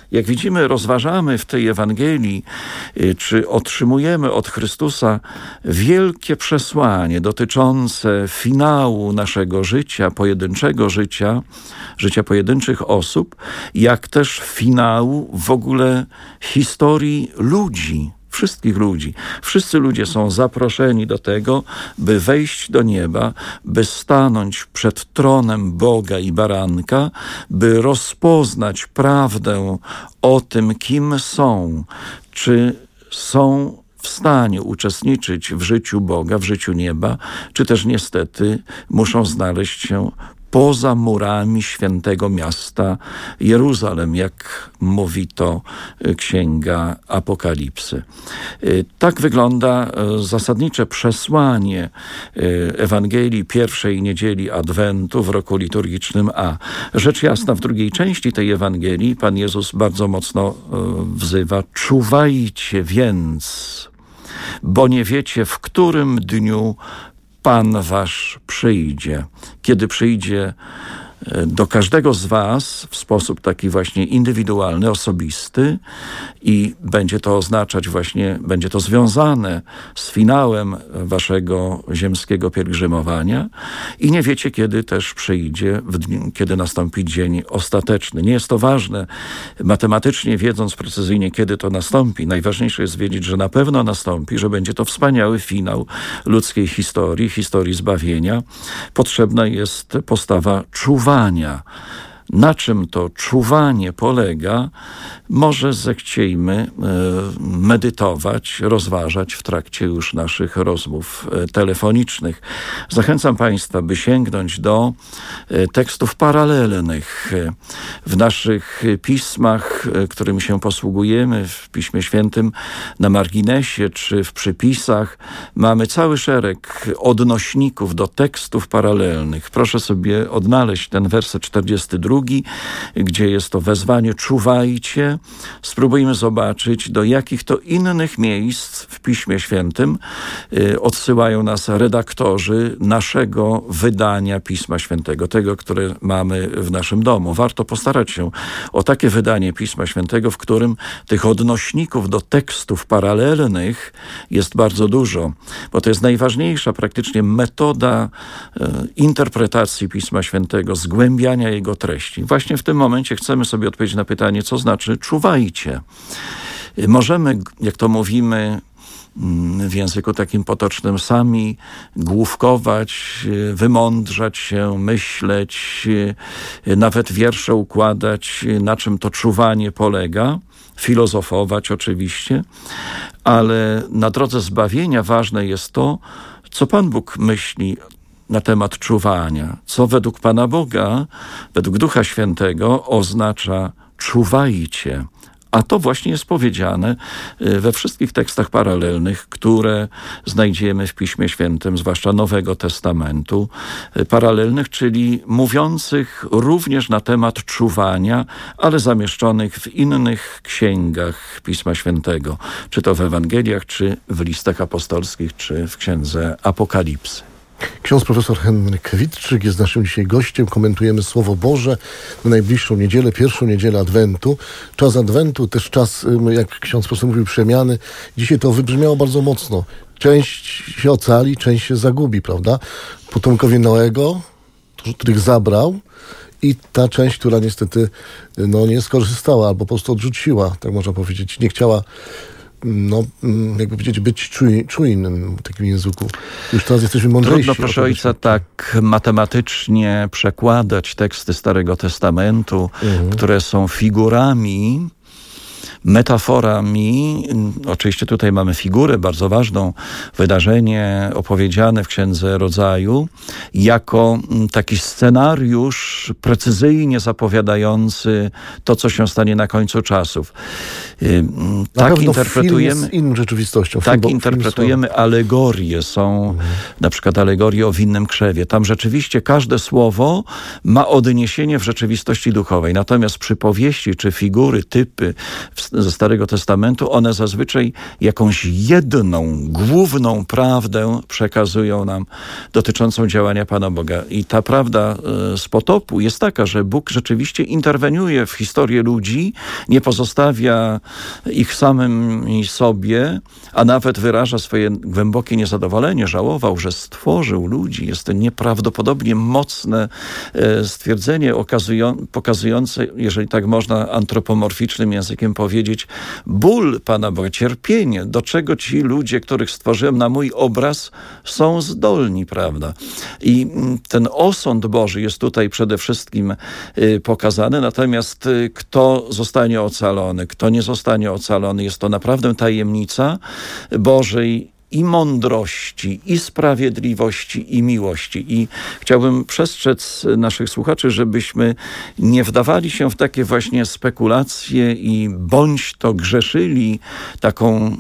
Jak widzimy, rozważamy w tej Ewangelii, czy otrzymujemy od Chrystusa wielkie przesłanie dotyczące finału naszego życia, pojedynczego życia pojedynczych osób, jak też finału w ogóle historii ludzi. Wszystkich ludzi. Wszyscy ludzie są zaproszeni do tego, by wejść do nieba, by stanąć przed tronem Boga i Baranka, by rozpoznać prawdę o tym, kim są, czy są w stanie uczestniczyć w życiu Boga, w życiu nieba, czy też niestety muszą znaleźć się poza murami świętego miasta Jeruzalem, jak mówi to Księga Apokalipsy. Tak wygląda zasadnicze przesłanie Ewangelii pierwszej niedzieli Adwentu w roku liturgicznym A. Rzecz jasna, w drugiej części tej Ewangelii Pan Jezus bardzo mocno wzywa: czuwajcie więc, bo nie wiecie, w którym dniu Pan wasz przyjdzie. Kiedy przyjdzie do każdego z was w sposób taki właśnie indywidualny, osobisty i będzie to oznaczać właśnie, będzie to związane z finałem waszego ziemskiego pielgrzymowania i nie wiecie, kiedy też przyjdzie, kiedy nastąpi dzień ostateczny. Nie jest to ważne matematycznie, wiedząc precyzyjnie, kiedy to nastąpi. Najważniejsze jest wiedzieć, że na pewno nastąpi, że będzie to wspaniały finał ludzkiej historii zbawienia. Potrzebna jest postawa czuwania. Na czym to czuwanie polega, może zechciejmy medytować, rozważać w trakcie już naszych rozmów telefonicznych. Zachęcam Państwa, by sięgnąć do tekstów paralelnych w naszych pismach, którymi się posługujemy, w Piśmie Świętym na marginesie czy w przypisach. Mamy cały szereg odnośników do tekstów paralelnych. Proszę sobie odnaleźć ten werset 42, gdzie jest to wezwanie czuwajcie. Spróbujmy zobaczyć, do jakich to innych miejsc w Piśmie Świętym odsyłają nas redaktorzy naszego wydania Pisma Świętego, tego, które mamy w naszym domu. Warto postarać się o takie wydanie Pisma Świętego, w którym tych odnośników do tekstów paralelnych jest bardzo dużo, bo to jest najważniejsza praktycznie metoda interpretacji Pisma Świętego, zgłębiania jego treści. Właśnie w tym momencie chcemy sobie odpowiedzieć na pytanie, co znaczy czuwajcie. Możemy, jak to mówimy w języku takim potocznym, sami główkować, wymądrzać się, myśleć, nawet wiersze układać, na czym to czuwanie polega, filozofować oczywiście, ale na drodze zbawienia ważne jest to, co Pan Bóg myśli na temat czuwania, co według Pana Boga, według Ducha Świętego oznacza czuwajcie. A to właśnie jest powiedziane we wszystkich tekstach paralelnych, które znajdziemy w Piśmie Świętym, zwłaszcza Nowego Testamentu, paralelnych, czyli mówiących również na temat czuwania, ale zamieszczonych w innych księgach Pisma Świętego, czy to w Ewangeliach, czy w listach apostolskich, czy w Księdze Apokalipsy.
Ksiądz profesor Henryk Wittrzyk jest naszym dzisiaj gościem. Komentujemy Słowo Boże na najbliższą niedzielę, pierwszą niedzielę Adwentu. Czas Adwentu, też czas, jak ksiądz profesor mówił, przemiany. Dzisiaj to wybrzmiało bardzo mocno. Część się ocali, część się zagubi, prawda? Potomkowie Noego, których zabrał, i ta część, która niestety nie skorzystała albo po prostu odrzuciła, tak można powiedzieć, nie chciała jakby powiedzieć, być czujnym w takim języku. Już teraz jesteśmy mądrzejsi.
Trudno, proszę ojca, tak matematycznie przekładać teksty Starego Testamentu, które są figurami, metaforami. Oczywiście tutaj mamy figurę bardzo ważną, wydarzenie opowiedziane w Księdze Rodzaju, jako taki scenariusz precyzyjnie zapowiadający to, co się stanie na końcu czasów. Tak interpretujemy
z inną rzeczywistością.
Tak interpretujemy alegorie. Są na przykład alegorie o winnym krzewie. Tam rzeczywiście każde słowo ma odniesienie w rzeczywistości duchowej. Natomiast przypowieści czy figury, typy w ze Starego Testamentu, one zazwyczaj jakąś jedną, główną prawdę przekazują nam dotyczącą działania Pana Boga. I ta prawda z potopu jest taka, że Bóg rzeczywiście interweniuje w historię ludzi, nie pozostawia ich samym sobie, a nawet wyraża swoje głębokie niezadowolenie. Żałował, że stworzył ludzi. Jest to nieprawdopodobnie mocne stwierdzenie pokazujące, jeżeli tak można antropomorficznym językiem powiedzieć, ból Pana Boga, cierpienie, do czego ci ludzie, których stworzyłem na mój obraz, są zdolni, prawda? I ten osąd Boży jest tutaj przede wszystkim pokazany, natomiast kto zostanie ocalony, kto nie zostanie ocalony, jest to naprawdę tajemnica Bożej i mądrości, i sprawiedliwości, i miłości. I chciałbym przestrzec naszych słuchaczy, żebyśmy nie wdawali się w takie właśnie spekulacje i bądź to grzeszyli taką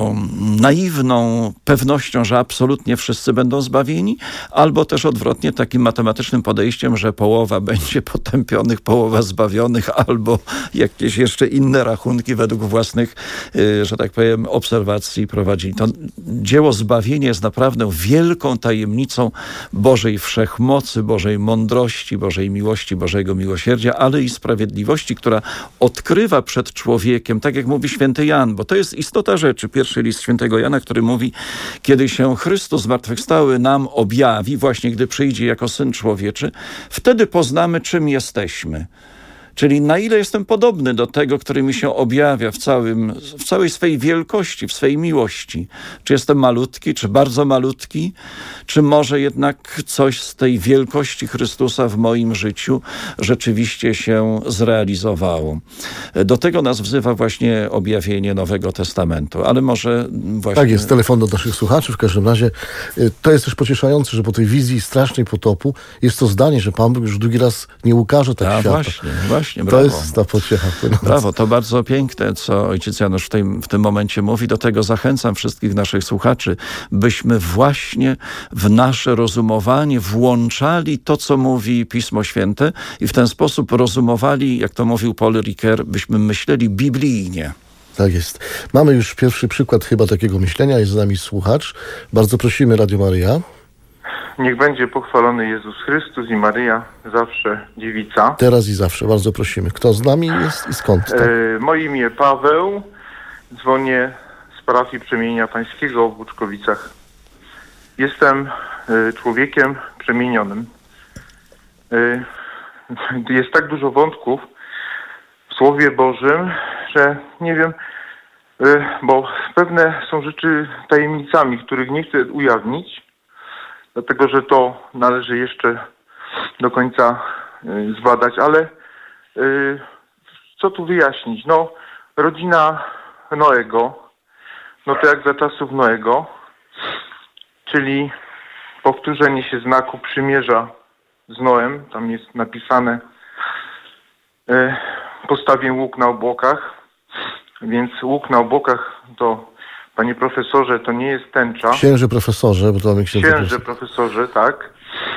naiwną pewnością, że absolutnie wszyscy będą zbawieni, albo też odwrotnie takim matematycznym podejściem, że połowa będzie potępionych, połowa zbawionych, albo jakieś jeszcze inne rachunki według własnych, że tak powiem, obserwacji prowadzili. To dzieło zbawienia jest naprawdę wielką tajemnicą Bożej wszechmocy, Bożej mądrości, Bożej miłości, Bożego miłosierdzia, ale i sprawiedliwości, która odkrywa przed człowiekiem, tak jak mówi święty Jan, bo to jest istota rzeczy. Pierwszy list świętego Jana, który mówi, kiedy się Chrystus zmartwychwstały nam objawi, właśnie gdy przyjdzie jako Syn Człowieczy, wtedy poznamy, czym jesteśmy. Czyli na ile jestem podobny do tego, który mi się objawia w całej swej wielkości, w swej miłości. Czy jestem malutki, czy bardzo malutki, czy może jednak coś z tej wielkości Chrystusa w moim życiu rzeczywiście się zrealizowało. Do tego nas wzywa właśnie objawienie Nowego Testamentu, ale może właśnie...
Tak jest, telefon do naszych słuchaczy. W każdym razie to jest też pocieszające, że po tej wizji strasznej potopu jest to zdanie, że Pan Bóg już drugi raz nie ukaże tak świata.
Właśnie.
To
brawo.
jest ta pociecha.
Brawo, to bardzo piękne, co ojciec Janusz w tym momencie mówi. Do tego zachęcam wszystkich naszych słuchaczy, byśmy właśnie w nasze rozumowanie włączali to, co mówi Pismo Święte i w ten sposób rozumowali, jak to mówił Paul Ricoeur, byśmy myśleli biblijnie.
Tak jest. Mamy już pierwszy przykład chyba takiego myślenia. Jest z nami słuchacz. Bardzo prosimy, Radio Maryja.
Niech będzie pochwalony Jezus Chrystus i Maryja, zawsze dziewica.
Teraz i zawsze, bardzo prosimy. Kto z nami jest i skąd? Tak?
Moje imię Paweł, dzwonię z parafii Przemienienia Pańskiego w Łuczkowicach. Jestem człowiekiem przemienionym. Jest tak dużo wątków w Słowie Bożym, że nie wiem, bo pewne są rzeczy tajemnicami, których nie chcę ujawnić, dlatego że to należy jeszcze do końca zbadać, ale co tu wyjaśnić? Rodzina Noego, to jak za czasów Noego, czyli powtórzenie się znaku przymierza z Noem, tam jest napisane postawię łuk na obłokach, więc łuk na obłokach to, panie profesorze, to nie jest tęcza.
Księże profesorze, bo to mamy
księże profesorze, tak.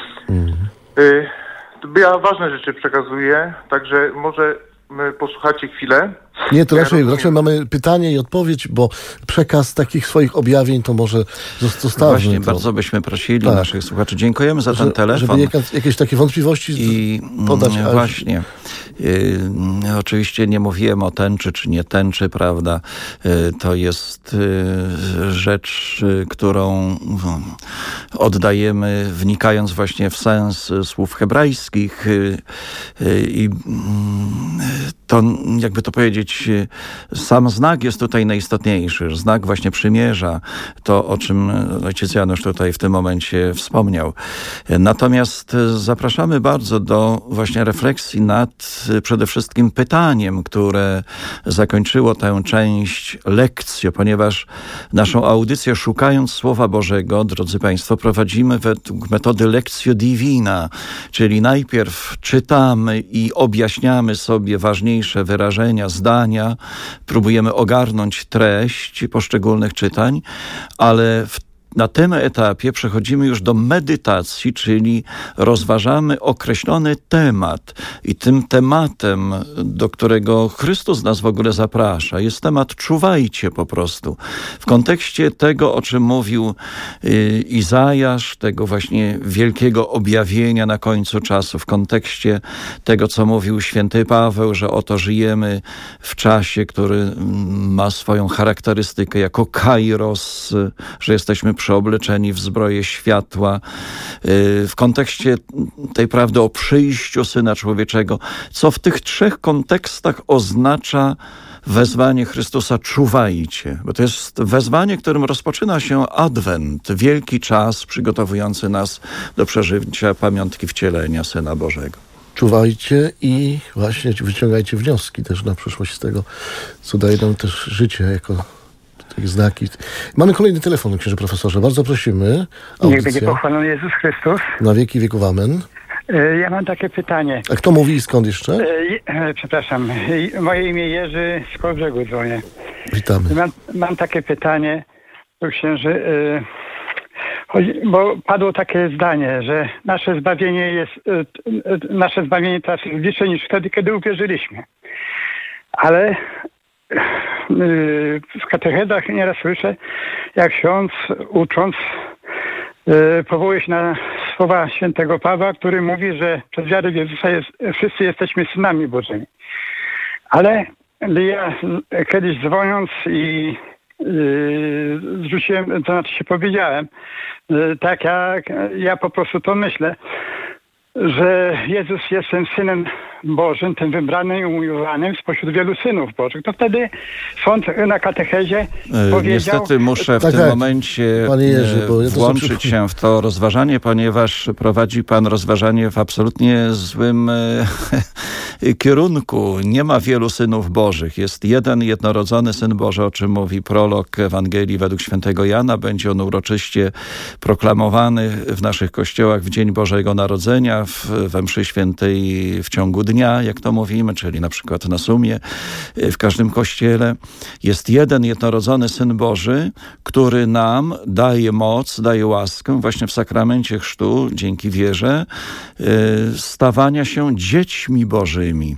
Ja ważne rzeczy przekazuję, także może posłuchacie chwilę.
Nie, to raczej mamy pytanie i odpowiedź, bo przekaz takich swoich objawień to może zostawmy.
Właśnie, bardzo byśmy prosili naszych słuchaczy. Dziękujemy za ten telefon.
Żeby jakieś takie wątpliwości podać.
Właśnie. Oczywiście nie mówiłem o tęczy czy nie tęczy, prawda? To jest rzecz, którą oddajemy wnikając właśnie w sens słów hebrajskich i to, jakby to powiedzieć, sam znak jest tutaj najistotniejszy. Znak właśnie przymierza, to o czym ojciec Janusz tutaj w tym momencie wspomniał. Natomiast zapraszamy bardzo do właśnie refleksji nad przede wszystkim pytaniem, które zakończyło tę część lekcji, ponieważ naszą audycję Szukając Słowa Bożego, drodzy Państwo, prowadzimy według metody Lectio Divina, czyli najpierw czytamy i objaśniamy sobie ważniejsze wyrażenia, zdania, próbujemy ogarnąć treść poszczególnych czytań, ale w na tym etapie przechodzimy już do medytacji, czyli rozważamy określony temat. I tym tematem, do którego Chrystus nas w ogóle zaprasza, jest temat czuwajcie po prostu. W kontekście tego, o czym mówił Izajasz, tego właśnie wielkiego objawienia na końcu czasu, w kontekście tego, co mówił święty Paweł, że oto żyjemy w czasie, który ma swoją charakterystykę jako kairos, że jesteśmy przeobleczeni w zbroję światła. W kontekście tej prawdy o przyjściu Syna Człowieczego, co w tych trzech kontekstach oznacza wezwanie Chrystusa czuwajcie, bo to jest wezwanie, którym rozpoczyna się Adwent, wielki czas przygotowujący nas do przeżycia pamiątki wcielenia Syna Bożego.
Czuwajcie i właśnie wyciągajcie wnioski też na przyszłość z tego, co daje nam też życie jako takie znaki. Mamy kolejny telefon, księże profesorze. Bardzo prosimy.
Niech będzie pochwalony Jezus Chrystus.
Na wieki wieków amen.
Ja mam takie pytanie.
A kto mówi i skąd jeszcze?
Przepraszam. Moje imię Jerzy, z Kołobrzegu dzwonię.
Witamy.
Mam takie pytanie do księży. Bo padło takie zdanie, że nasze zbawienie teraz jest bliższe niż wtedy, kiedy uwierzyliśmy. Ale w katechezach nieraz słyszę, jak ksiądz ucząc powołuje się na słowa świętego Pawła, który mówi, że przez wiarę w Jezusa wszyscy jesteśmy synami Bożymi. Ale ja kiedyś dzwoniąc i zwróciłem, to znaczy się powiedziałem, tak jak ja po prostu to myślę, że Jezus jest tym Synem Bożym, tym wybranym i umiłowanym spośród wielu synów Bożych. To wtedy sąd na katechezie powiedział...
Niestety muszę w tym momencie Jerzy, włączyć się w to rozważanie, ponieważ prowadzi pan rozważanie w absolutnie złym kierunku. Nie ma wielu synów Bożych. Jest jeden jednorodzony Syn Boży, o czym mówi prolog Ewangelii według świętego Jana. Będzie on uroczyście proklamowany w naszych kościołach w Dzień Bożego Narodzenia, we mszy świętej w ciągu dnia, jak to mówimy, czyli na przykład na sumie w każdym kościele. Jest jeden jednorodzony Syn Boży, który nam daje moc, daje łaskę właśnie w sakramencie chrztu, dzięki wierze, stawania się dziećmi Bożymi.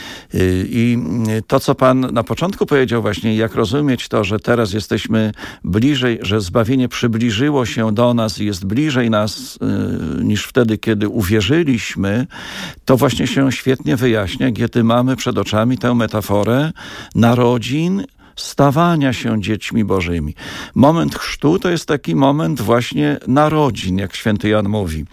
I to, co pan na początku powiedział właśnie, jak rozumieć to, że teraz jesteśmy bliżej, że zbawienie przybliżyło się do nas i jest bliżej nas niż wtedy, kiedy uwierzyliśmy, to właśnie się świetnie wyjaśnia, kiedy mamy przed oczami tę metaforę narodzin, stawania się dziećmi Bożymi. Moment chrztu to jest taki moment właśnie narodzin, jak święty Jan mówi.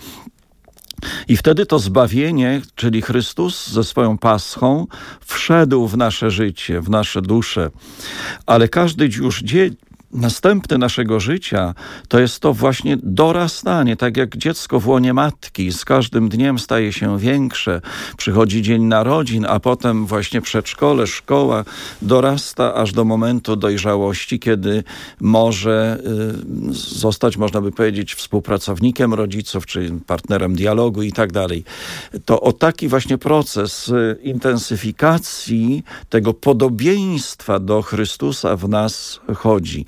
I wtedy to zbawienie, czyli Chrystus ze swoją paschą wszedł w nasze życie, w nasze dusze. Ale każdy już dzień następny naszego życia to jest to właśnie dorastanie, tak jak dziecko w łonie matki z każdym dniem staje się większe, przychodzi dzień narodzin, a potem właśnie przedszkole, szkoła dorasta aż do momentu dojrzałości, kiedy może zostać, można by powiedzieć, współpracownikiem rodziców, czy partnerem dialogu i tak dalej. To o taki właśnie proces intensyfikacji tego podobieństwa do Chrystusa w nas chodzi.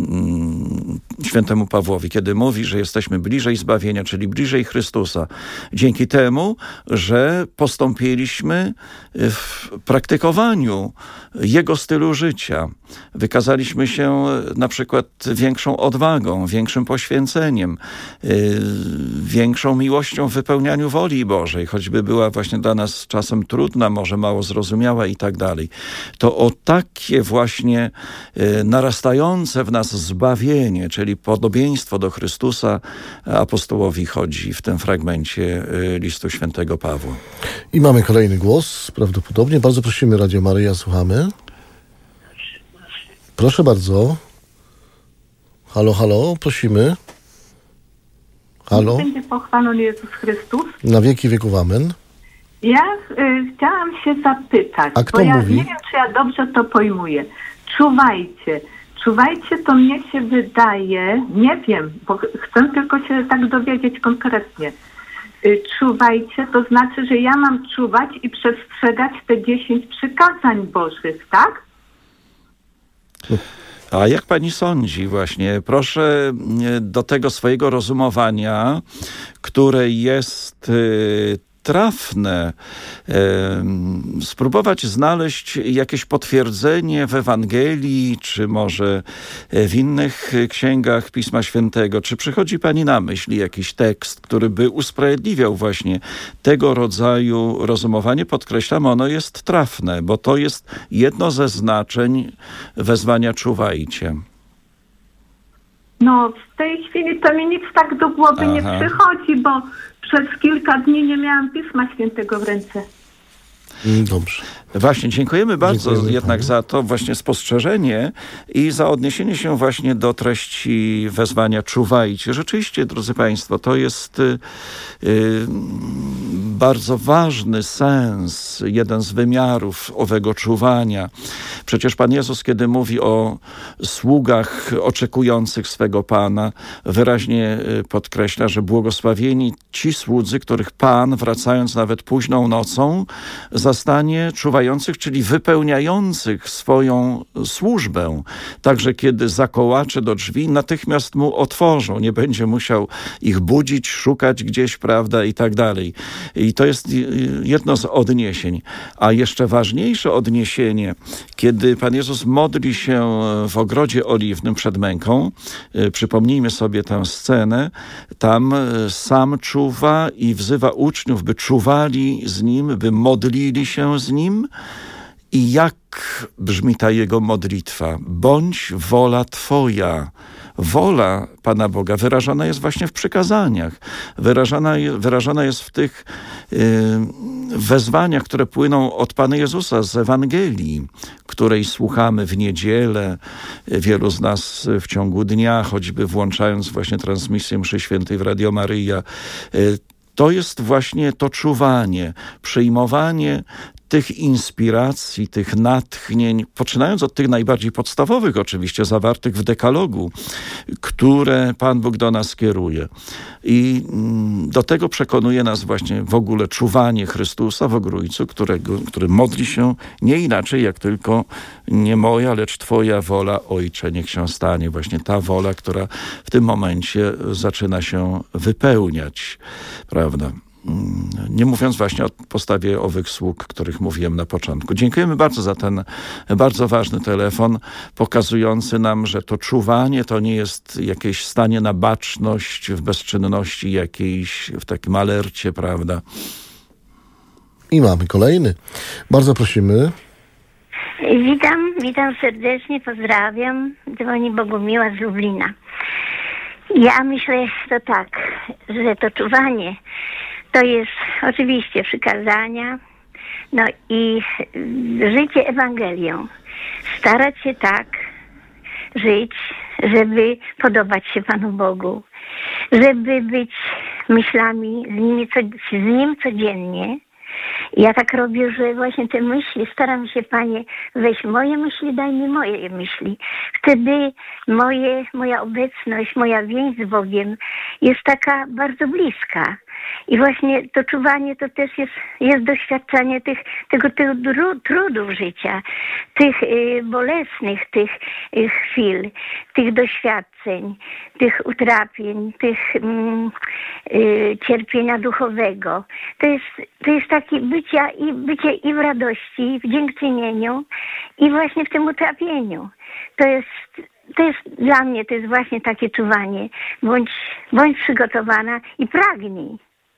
Świętemu Pawłowi, kiedy mówi, że jesteśmy bliżej zbawienia, czyli bliżej Chrystusa. Dzięki temu, że postąpiliśmy w praktykowaniu Jego stylu życia. Wykazaliśmy się na przykład większą odwagą, większym poświęceniem, większą miłością w wypełnianiu woli Bożej, choćby była właśnie dla nas czasem trudna, może mało zrozumiała i tak dalej. To o takie właśnie narastające w nas zbawienie, czyli podobieństwo do Chrystusa, apostołowi chodzi w tym fragmencie listu świętego Pawła.
I mamy kolejny głos, prawdopodobnie. Bardzo prosimy, Radio Maryja, słuchamy. Proszę bardzo. Halo, halo, prosimy. Halo.
Będzie pochwalony Jezus Chrystus.
Na wieki wieków amen.
Ja chciałam się zapytać,
a kto
bo ja
mówi?
Nie wiem, czy ja dobrze to pojmuję. Czuwajcie. Czuwajcie, to mnie się wydaje, nie wiem, bo chcę tylko się tak dowiedzieć konkretnie. Czuwajcie, to znaczy, że ja mam czuwać i przestrzegać te 10 przykazań Bożych, tak?
A jak pani sądzi właśnie? Proszę do tego swojego rozumowania, które jest trafne, spróbować znaleźć jakieś potwierdzenie w Ewangelii, czy może w innych księgach Pisma Świętego. Czy przychodzi pani na myśl jakiś tekst, który by usprawiedliwiał właśnie tego rodzaju rozumowanie? Podkreślam, ono jest trafne, bo to jest jedno ze znaczeń wezwania czuwajcie.
No, w tej chwili to mi nic tak do głowy nie przychodzi, bo przez kilka dni nie miałam Pisma Świętego w ręce.
Dobrze.
Właśnie, dziękujemy bardzo jednak za to właśnie spostrzeżenie i za odniesienie się właśnie do treści wezwania czuwajcie. Rzeczywiście, drodzy Państwo, to jest bardzo ważny sens, jeden z wymiarów owego czuwania. Przecież Pan Jezus, kiedy mówi o sługach oczekujących swego Pana, wyraźnie podkreśla, że błogosławieni ci słudzy, których Pan, wracając nawet późną nocą, zastanie czuwających, czyli wypełniających swoją służbę. Także kiedy zakołacze do drzwi, natychmiast mu otworzą. Nie będzie musiał ich budzić, szukać gdzieś, prawda, i tak dalej. I to jest jedno z odniesień. A jeszcze ważniejsze odniesienie, kiedy Pan Jezus modli się w Ogrodzie Oliwnym przed męką, przypomnijmy sobie tę scenę, tam sam czuwa i wzywa uczniów, by czuwali z Nim, by modlili się z Nim. I jak brzmi ta Jego modlitwa? Bądź wola Twoja. Wola Pana Boga wyrażana jest właśnie w przykazaniach. Wyrażana jest w tych wezwaniach, które płyną od Pana Jezusa z Ewangelii, której słuchamy w niedzielę. Wielu z nas w ciągu dnia, choćby włączając właśnie transmisję mszy świętej w Radio Maryja. To jest właśnie to czuwanie, przyjmowanie tych inspiracji, tych natchnień, poczynając od tych najbardziej podstawowych oczywiście, zawartych w dekalogu, które Pan Bóg do nas kieruje. I do tego przekonuje nas właśnie w ogóle czuwanie Chrystusa w Ogrójcu, który modli się nie inaczej, jak tylko nie moja, lecz Twoja wola, Ojcze, niech się stanie. Właśnie ta wola, która w tym momencie zaczyna się wypełniać, prawda? Nie mówiąc właśnie o postawie owych sług, których mówiłem na początku. Dziękujemy bardzo za ten bardzo ważny telefon, pokazujący nam, że to czuwanie to nie jest jakieś stanie na baczność, w bezczynności jakiejś, w takim alercie, prawda?
I mamy kolejny. Bardzo prosimy.
Witam serdecznie, pozdrawiam. Dzwoni Bogumiła z Lublina. Ja myślę to tak, że to czuwanie to jest oczywiście przykazania, no i życie Ewangelią. Starać się tak żyć, żeby podobać się Panu Bogu, żeby być myślami z Nim codziennie. Ja tak robię, że właśnie te myśli, staram się, Panie, weź moje myśli, daj mi moje myśli. Wtedy moja obecność, moja więź z Bogiem jest taka bardzo bliska. I właśnie to czuwanie to też jest doświadczanie tego trudów życia, tych bolesnych tych chwil, tych doświadczeń, tych utrapień, tych cierpienia duchowego. To jest takie bycie i w radości, i w dziękczynieniu, i właśnie w tym utrapieniu. To jest dla mnie, to jest właśnie takie czuwanie. Bądź przygotowana i pragnij.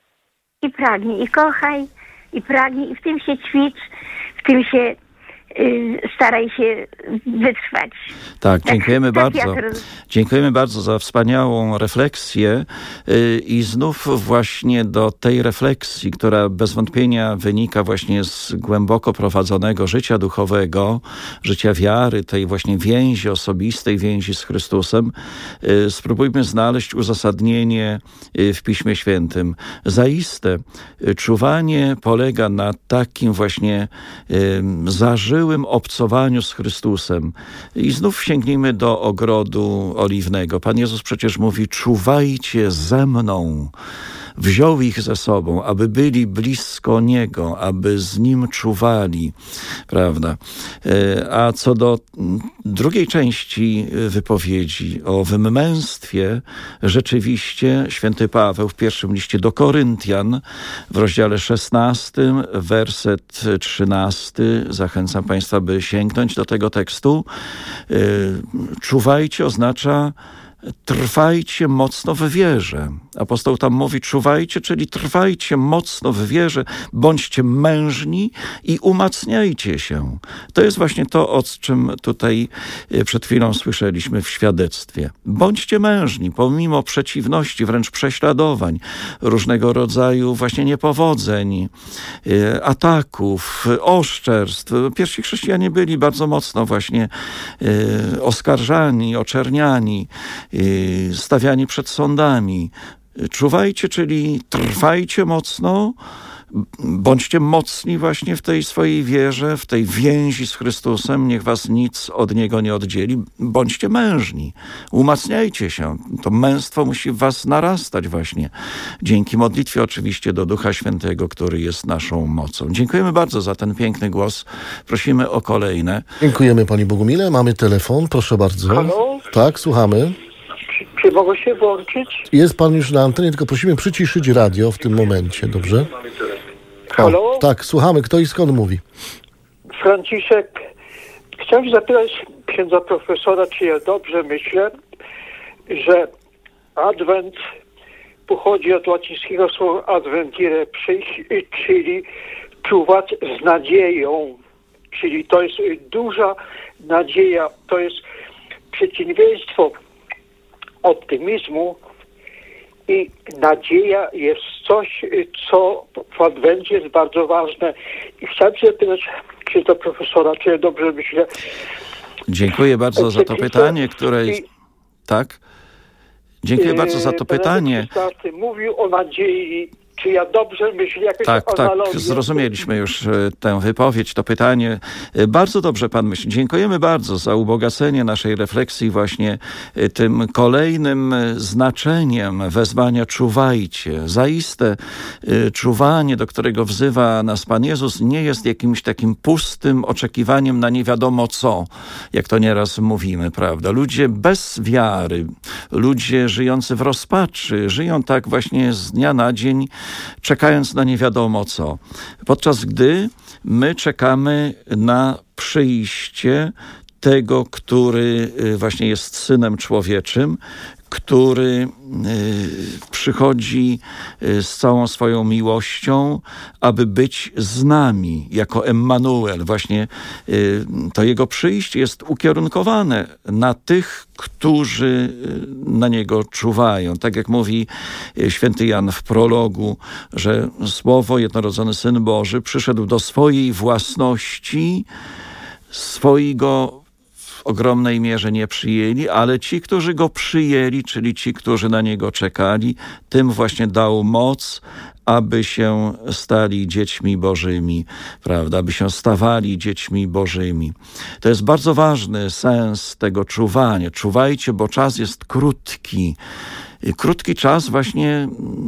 I kochaj, i pragnij, i w tym się ćwicz, w tym się staraj się wytrwać.
Tak, dziękujemy bardzo. Dziękujemy bardzo za wspaniałą refleksję i znów właśnie do tej refleksji, która bez wątpienia wynika właśnie z głęboko prowadzonego życia duchowego, życia wiary, tej właśnie więzi osobistej, więzi z Chrystusem, spróbujmy znaleźć uzasadnienie w Piśmie Świętym. Zaiste czuwanie polega na takim właśnie zażyciu przeżyłym obcowaniu z Chrystusem. I znów sięgnijmy do ogrodu oliwnego. Pan Jezus przecież mówi: czuwajcie ze mną. Wziął ich ze sobą, aby byli blisko Niego, aby z Nim czuwali, prawda? A co do drugiej części wypowiedzi o wymęstwie, rzeczywiście święty Paweł w pierwszym liście do Koryntian w rozdziale 16, werset 13, zachęcam Państwa, by sięgnąć do tego tekstu. Czuwajcie oznacza: trwajcie mocno w wierze. Apostoł tam mówi: czuwajcie, czyli trwajcie mocno w wierze, bądźcie mężni i umacniajcie się. To jest właśnie to, o czym tutaj przed chwilą słyszeliśmy w świadectwie. Bądźcie mężni, pomimo przeciwności, wręcz prześladowań, różnego rodzaju właśnie niepowodzeń, ataków, oszczerstw. Pierwsi chrześcijanie byli bardzo mocno właśnie oskarżani, oczerniani, stawiani przed sądami. Czuwajcie, czyli trwajcie mocno, bądźcie mocni właśnie w tej swojej wierze, w tej więzi z Chrystusem. Niech was nic od Niego nie oddzieli. Bądźcie mężni, umacniajcie się. To męstwo musi w was narastać właśnie. Dzięki modlitwie oczywiście do Ducha Świętego, który jest naszą mocą. Dziękujemy bardzo za ten piękny głos. Prosimy o kolejne.
Dziękujemy, Panie Bogumile. Mamy telefon, proszę bardzo.
Halo?
Tak, słuchamy.
Czy mogę się włączyć?
Jest pan już na antenie, tylko prosimy przyciszyć radio w tym momencie, dobrze?
Halo?
Tak, słuchamy. Kto i skąd mówi?
Franciszek. Chciałem zapytać księdza profesora, czy ja dobrze myślę, że adwent pochodzi od łacińskiego słowa adventire, przyjść, czyli czuwać z nadzieją. Czyli to jest duża nadzieja, to jest przeciwieństwo optymizmu i nadzieja jest coś, co w adwencie jest bardzo ważne. I chciałem się zapytać księdza profesora, czy ja dobrze myślę.
Dziękuję bardzo za to pytanie, które jest... Tak? Dziękuję bardzo za to pytanie.
Mówił o nadziei. Czy ja dobrze myślę?
Tak, zrozumieliśmy już tę wypowiedź, to pytanie. Bardzo dobrze pan myśli. Dziękujemy bardzo za ubogacenie naszej refleksji właśnie tym kolejnym znaczeniem wezwania czuwajcie. Zaiste czuwanie, do którego wzywa nas Pan Jezus, nie jest jakimś takim pustym oczekiwaniem na nie wiadomo co, jak to nieraz mówimy, prawda? Ludzie bez wiary, ludzie żyjący w rozpaczy, żyją tak właśnie z dnia na dzień, czekając na nie wiadomo co. Podczas gdy my czekamy na przyjście tego, który właśnie jest Synem Człowieczym, który przychodzi z całą swoją miłością, aby być z nami jako Emmanuel. Właśnie to Jego przyjście jest ukierunkowane na tych, którzy na Niego czuwają. Tak jak mówi święty Jan w prologu, że Słowo, jednorodzony Syn Boży, przyszedł do swojej własności, swoi go w ogromnej mierze nie przyjęli, ale ci, którzy go przyjęli, czyli ci, którzy na niego czekali, tym właśnie dał moc, aby się stali dziećmi Bożymi, prawda? Aby się stawali dziećmi Bożymi. To jest bardzo ważny sens tego czuwania. Czuwajcie, bo czas jest krótki. Krótki czas właśnie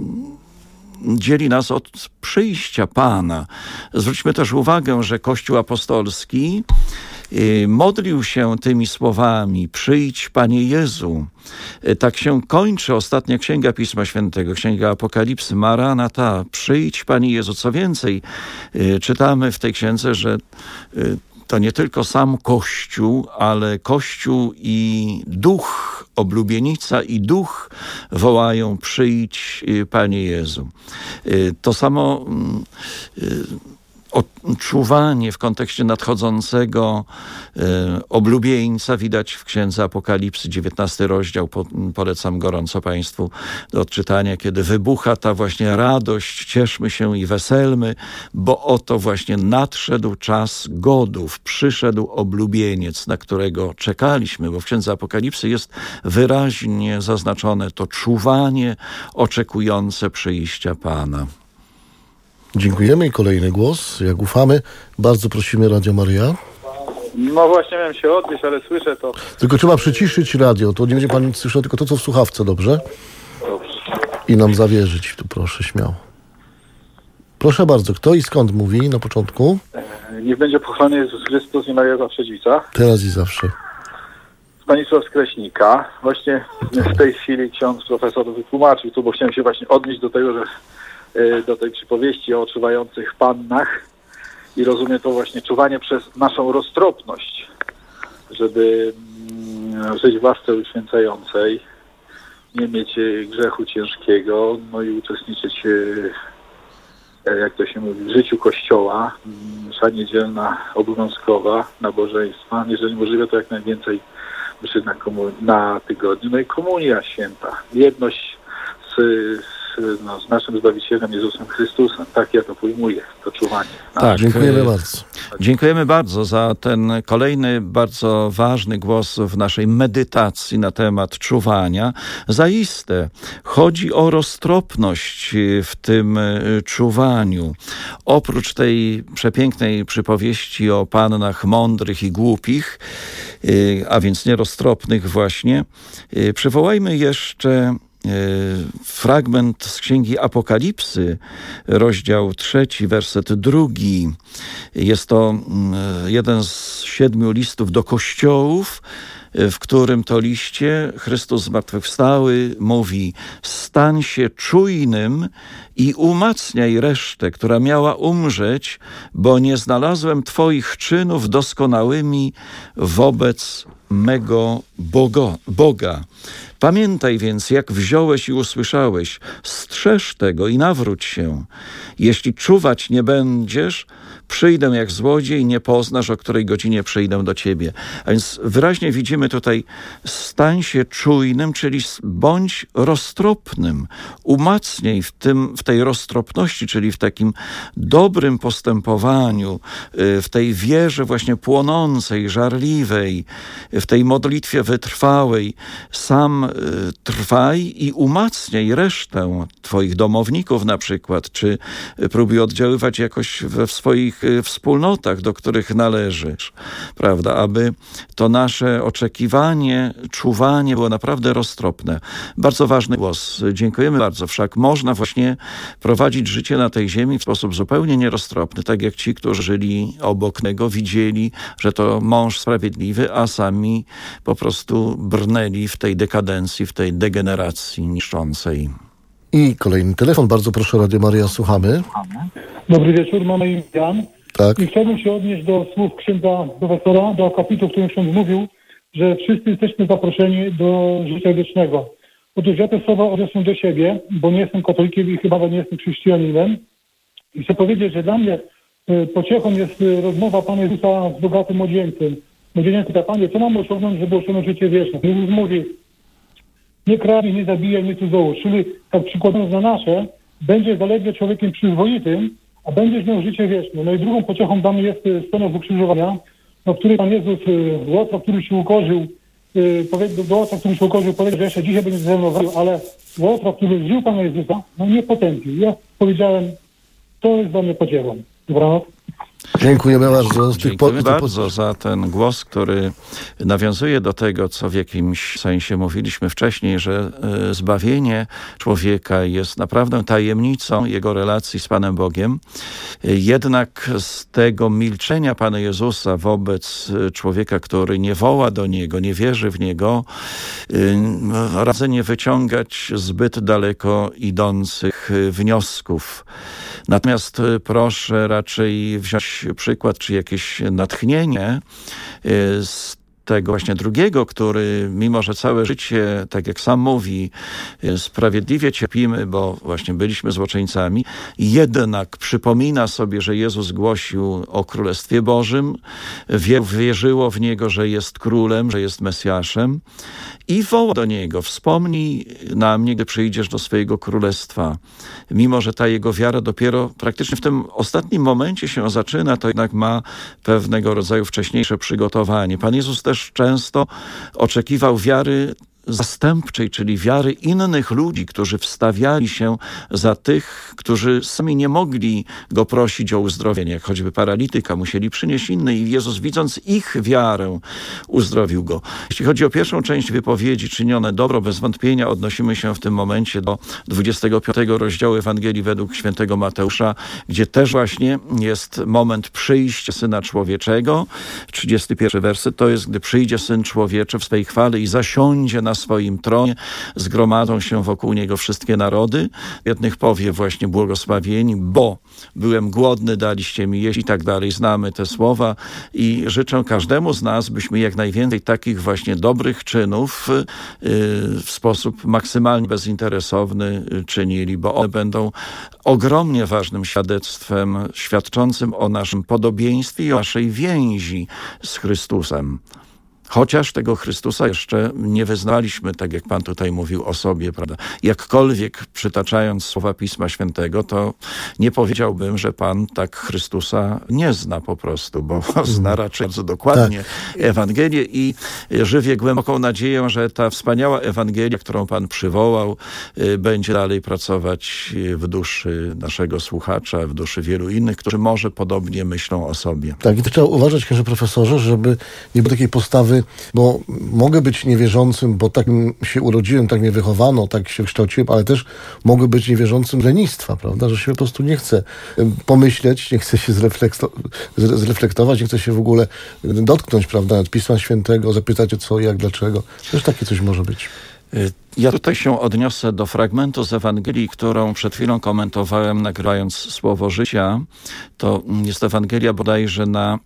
dzieli nas od przyjścia Pana. Zwróćmy też uwagę, że Kościół apostolski modlił się tymi słowami: przyjdź, Panie Jezu. Tak się kończy ostatnia księga Pisma Świętego, księga Apokalipsy. Maranata, przyjdź, Panie Jezu. Co więcej, czytamy w tej księdze, że to nie tylko sam Kościół, ale Kościół i Duch, oblubienica i Duch wołają: przyjdź, Panie Jezu. To samo odczuwanie w kontekście nadchodzącego oblubieńca widać w księdze Apokalipsy, 19 rozdział. Polecam gorąco Państwu do odczytania, kiedy wybucha ta właśnie radość, cieszmy się i weselmy, bo oto właśnie nadszedł czas godów, przyszedł oblubieniec, na którego czekaliśmy, bo w księdze Apokalipsy jest wyraźnie zaznaczone to czuwanie oczekujące przyjścia Pana.
Dziękujemy i kolejny głos. Jak ufamy, bardzo prosimy Radio Maryja.
No właśnie miałem się odnieść, ale słyszę to.
Tylko trzeba przyciszyć radio, to nie będzie pan nic słyszał, tylko to, co w słuchawce, dobrze?
Dobrze.
I nam zawierzyć, tu proszę, śmiało. Proszę bardzo, kto i skąd mówi na początku?
Niech będzie pochwalony Jezus Chrystus i Maria zawsze Dziewica.
Teraz i zawsze.
Stanisław z Kraśnika. Właśnie w tej chwili ksiądz profesor wytłumaczył tu, bo chciałem się właśnie odnieść do tego, że do tej przypowieści o czuwających pannach i rozumiem to właśnie czuwanie przez naszą roztropność, żeby żyć w łasce uświęcającej, nie mieć grzechu ciężkiego, no i uczestniczyć, jak to się mówi, w życiu Kościoła, msza niedzielna, obowiązkowa, nabożeństwa, jeżeli możliwe, to jak najwięcej mszy na tygodniu, no i komunia święta, jedność z naszym Zbawicielem Jezusem Chrystusem. Tak ja to pojmuję, to czuwanie.
Tak, dziękujemy bardzo.
Dziękujemy bardzo za ten kolejny bardzo ważny głos w naszej medytacji na temat czuwania. Zaiste chodzi o roztropność w tym czuwaniu. Oprócz tej przepięknej przypowieści o pannach mądrych i głupich, a więc nieroztropnych właśnie, przywołajmy jeszcze fragment z Księgi Apokalipsy, rozdział 3, werset 2. Jest to jeden z 7 listów do kościołów, w którym to liście Chrystus zmartwychwstały mówi: stań się czujnym i umacniaj resztę, która miała umrzeć, bo nie znalazłem Twoich czynów doskonałymi wobec mego Boga. Pamiętaj więc, jak wziąłeś i usłyszałeś, strzeż tego i nawróć się. Jeśli czuwać nie będziesz, przyjdę jak złodziej, nie poznasz, o której godzinie przyjdę do ciebie. A więc wyraźnie widzimy tutaj, stań się czujnym, czyli bądź roztropnym. Umacnij w tej roztropności, czyli w takim dobrym postępowaniu, w tej wierze właśnie płonącej, żarliwej, w tej modlitwie wytrwałej. Sam trwaj i umacniaj resztę twoich domowników na przykład, czy próbuj oddziaływać jakoś w swoich wspólnotach, do których należysz, prawda, aby to nasze oczekiwanie, czuwanie było naprawdę roztropne. Bardzo ważny głos. Dziękujemy bardzo. Wszak można właśnie prowadzić życie na tej ziemi w sposób zupełnie nieroztropny, tak jak ci, którzy żyli obok niego, widzieli, że to mąż sprawiedliwy, a sami po prostu brnęli w tej dekadencji, w tej degeneracji niszczącej.
I kolejny telefon. Bardzo proszę, Radio Maryja, słuchamy.
Dobry wieczór, mam na imię Jan.
Tak.
I chciałbym się odnieść do słów księdza profesora, do akapitu, w którym ksiądz mówił, że wszyscy jesteśmy zaproszeni do życia wiecznego. Otóż ja te słowa odniosłem do siebie, bo nie jestem katolikiem i chyba nie jestem chrześcijaninem. I chcę powiedzieć, że dla mnie pociechą jest rozmowa Pana Jezusa z bogatym młodzieńcem. Młodzieniec pyta: Panie, co mam osiągnąć, żeby osiągnąć życie wieczne? Jezus mówi: nie kradnij, nie zabijaj, nie cudzołóż. Czyli tak przykładając na nasze, będzie zaledwie człowiekiem przyzwoitym, a będziesz miał życie wieczne. No i drugą pociechą dla mnie jest scena z ukrzyżowania, w której Pan Jezus Łotra, który się ukorzył, powiedział, że jeszcze dzisiaj będzie ze mną walczył, ale Łotra, który zżył Pana Jezusa, no nie potępił. Ja powiedziałem, to jest dla mnie pociechą. Dobranoc.
Dziękujemy bardzo.
Dziękujemy bardzo za ten głos, który nawiązuje do tego, co w jakimś sensie mówiliśmy wcześniej, że zbawienie człowieka jest naprawdę tajemnicą jego relacji z Panem Bogiem. Jednak z tego milczenia Pana Jezusa wobec człowieka, który nie woła do Niego, nie wierzy w Niego, radzę nie wyciągać zbyt daleko idących wniosków. Natomiast proszę raczej wziąć przykład, czy jakieś natchnienie z tego właśnie drugiego, który mimo, że całe życie, tak jak sam mówi, sprawiedliwie cierpimy, bo właśnie byliśmy złoczyńcami, jednak przypomina sobie, że Jezus głosił o Królestwie Bożym, wierzyło w Niego, że jest Królem, że jest Mesjaszem i woła do Niego: wspomnij na mnie, gdy przyjdziesz do swojego Królestwa. Mimo, że ta jego wiara dopiero praktycznie w tym ostatnim momencie się zaczyna, to jednak ma pewnego rodzaju wcześniejsze przygotowanie. Pan Jezus też często oczekiwał wiary zastępczej, czyli wiary innych ludzi, którzy wstawiali się za tych, którzy sami nie mogli go prosić o uzdrowienie, jak choćby paralityka, musieli przynieść inny i Jezus, widząc ich wiarę, uzdrowił go. Jeśli chodzi o pierwszą część wypowiedzi, czynione dobro, bez wątpienia odnosimy się w tym momencie do 25 rozdziału Ewangelii według świętego Mateusza, gdzie też właśnie jest moment przyjścia Syna Człowieczego. 31 werset to jest, gdy przyjdzie Syn Człowieczy w swej chwale i zasiądzie na swoim tronie, zgromadzą się wokół Niego wszystkie narody. Jednych powie właśnie błogosławieni, bo byłem głodny, daliście mi jeść i tak dalej. Znamy te słowa i życzę każdemu z nas, byśmy jak najwięcej takich właśnie dobrych czynów w sposób maksymalnie bezinteresowny czynili, bo one będą ogromnie ważnym świadectwem świadczącym o naszym podobieństwie i o naszej więzi z Chrystusem. Chociaż tego Chrystusa jeszcze nie wyznaliśmy, tak jak Pan tutaj mówił o sobie, prawda? Jakkolwiek przytaczając słowa Pisma Świętego, to nie powiedziałbym, że Pan tak Chrystusa nie zna po prostu, bo zna raczej bardzo dokładnie Ewangelię i żywię głęboką nadzieję, że ta wspaniała Ewangelia, którą Pan przywołał, będzie dalej pracować w duszy naszego słuchacza, w duszy wielu innych, którzy może podobnie myślą o sobie.
Tak, i to trzeba uważać, księże profesorze, żeby nie było takiej postawy, bo mogę być niewierzącym, bo tak się urodziłem, tak mnie wychowano, tak się kształciłem, ale też mogę być niewierzącym z lenistwa, prawda, że się po prostu nie chcę pomyśleć, nie chcę się zreflektować, nie chcę się w ogóle dotknąć, prawda, Pisma Świętego, zapytać o co, jak, dlaczego. Też takie coś może być.
Ja tutaj się odniosę do fragmentu z Ewangelii, którą przed chwilą komentowałem, nagrywając Słowo Życia. To jest Ewangelia bodajże na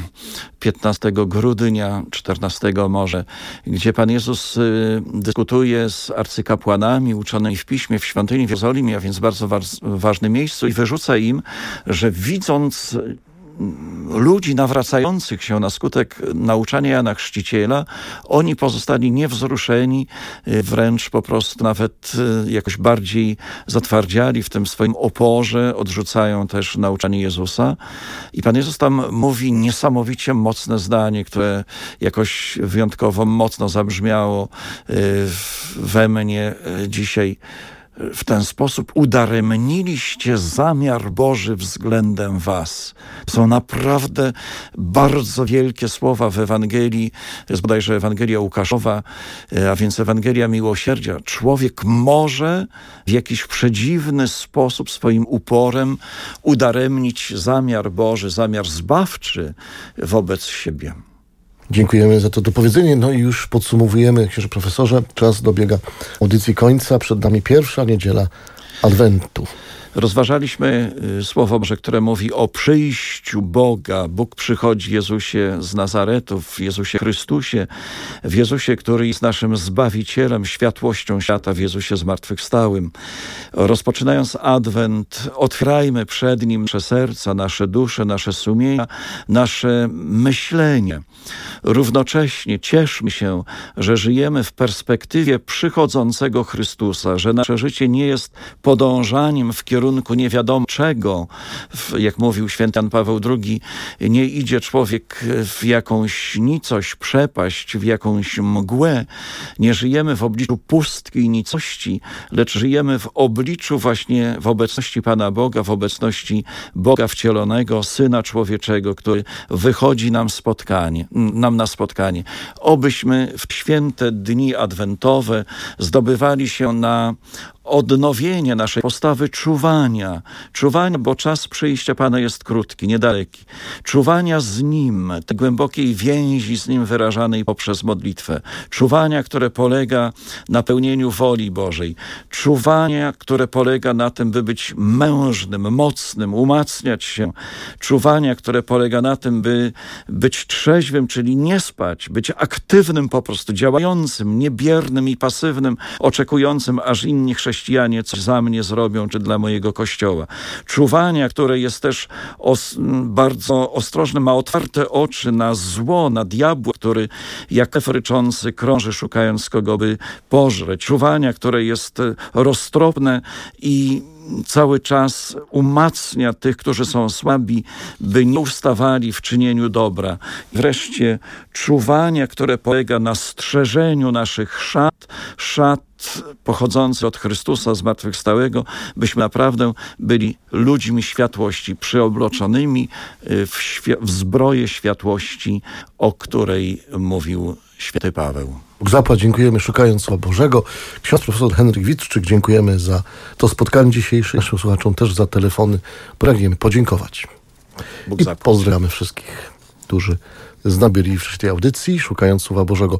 15 grudnia, 14 może, gdzie Pan Jezus dyskutuje z arcykapłanami uczonymi w Piśmie w świątyni w Jerozolimie, a więc bardzo ważnym miejscu, i wyrzuca im, że widząc ludzi nawracających się na skutek nauczania Jana Chrzciciela, oni pozostali niewzruszeni, wręcz po prostu nawet jakoś bardziej zatwardziali w tym swoim oporze, odrzucają też nauczanie Jezusa. I Pan Jezus tam mówi niesamowicie mocne zdanie, które jakoś wyjątkowo mocno zabrzmiało we mnie dzisiaj. W ten sposób udaremniliście zamiar Boży względem was. Są naprawdę bardzo wielkie słowa w Ewangelii. To jest bodajże Ewangelia Łukaszowa, a więc Ewangelia Miłosierdzia. Człowiek może w jakiś przedziwny sposób swoim uporem udaremnić zamiar Boży, zamiar zbawczy wobec siebie.
Dziękujemy za to dopowiedzenie. No i już podsumowujemy, księże profesorze. Czas dobiega audycji końca. Przed nami pierwsza niedziela Adwentu.
Rozważaliśmy Słowo Boże, które mówi o przyjściu Boga. Bóg przychodzi w Jezusie z Nazaretu, w Jezusie Chrystusie, w Jezusie, który jest naszym Zbawicielem, światłością świata, w Jezusie zmartwychwstałym. Rozpoczynając Adwent, otwierajmy przed Nim nasze serca, nasze dusze, nasze sumienia, nasze myślenie. Równocześnie cieszmy się, że żyjemy w perspektywie przychodzącego Chrystusa, że nasze życie nie jest podążaniem w kierunku nie wiadomo czego. Jak mówił święty Jan Paweł II, nie idzie człowiek w jakąś nicość, przepaść, w jakąś mgłę. Nie żyjemy w obliczu pustki i nicości, lecz żyjemy w obliczu właśnie w obecności Pana Boga, w obecności Boga wcielonego, Syna Człowieczego, który wychodzi nam na spotkanie. Obyśmy w święte dni adwentowe zdobywali się na odnowienie naszej postawy czuwania, bo czas przyjścia Pana jest krótki, niedaleki. Czuwania z Nim, tej głębokiej więzi z Nim wyrażanej poprzez modlitwę. Czuwania, które polega na pełnieniu woli Bożej. Czuwania, które polega na tym, by być mężnym, mocnym, umacniać się. Czuwania, które polega na tym, by być trzeźwym, czyli nie spać, być aktywnym po prostu, działającym, niebiernym i pasywnym, oczekującym, aż inni chrześcijanie coś za mnie zrobią, czy dla mojego Kościoła. Czuwania, które jest też bardzo ostrożne, ma otwarte oczy na zło, na diabła, który jak lew ryczący krąży, szukając kogo by pożreć. Czuwania, które jest roztropne i cały czas umacnia tych, którzy są słabi, by nie ustawali w czynieniu dobra. Wreszcie czuwania, które polega na strzeżeniu naszych szat pochodzących od Chrystusa zmartwychwstałego, byśmy naprawdę byli ludźmi światłości, przyobloczonymi w zbroję światłości, o której mówił święty Paweł.
Bóg zapłać, dziękujemy, szukając Słowa Bożego. Ksiądz profesor Henryk Wittrzyk, dziękujemy za to spotkanie dzisiejsze. Naszym słuchaczom też za telefony pragniemy podziękować.
Bóg
I
zapłać.
pozdrawiamy wszystkich, którzy znabieli w tej audycji, szukając Słowa Bożego.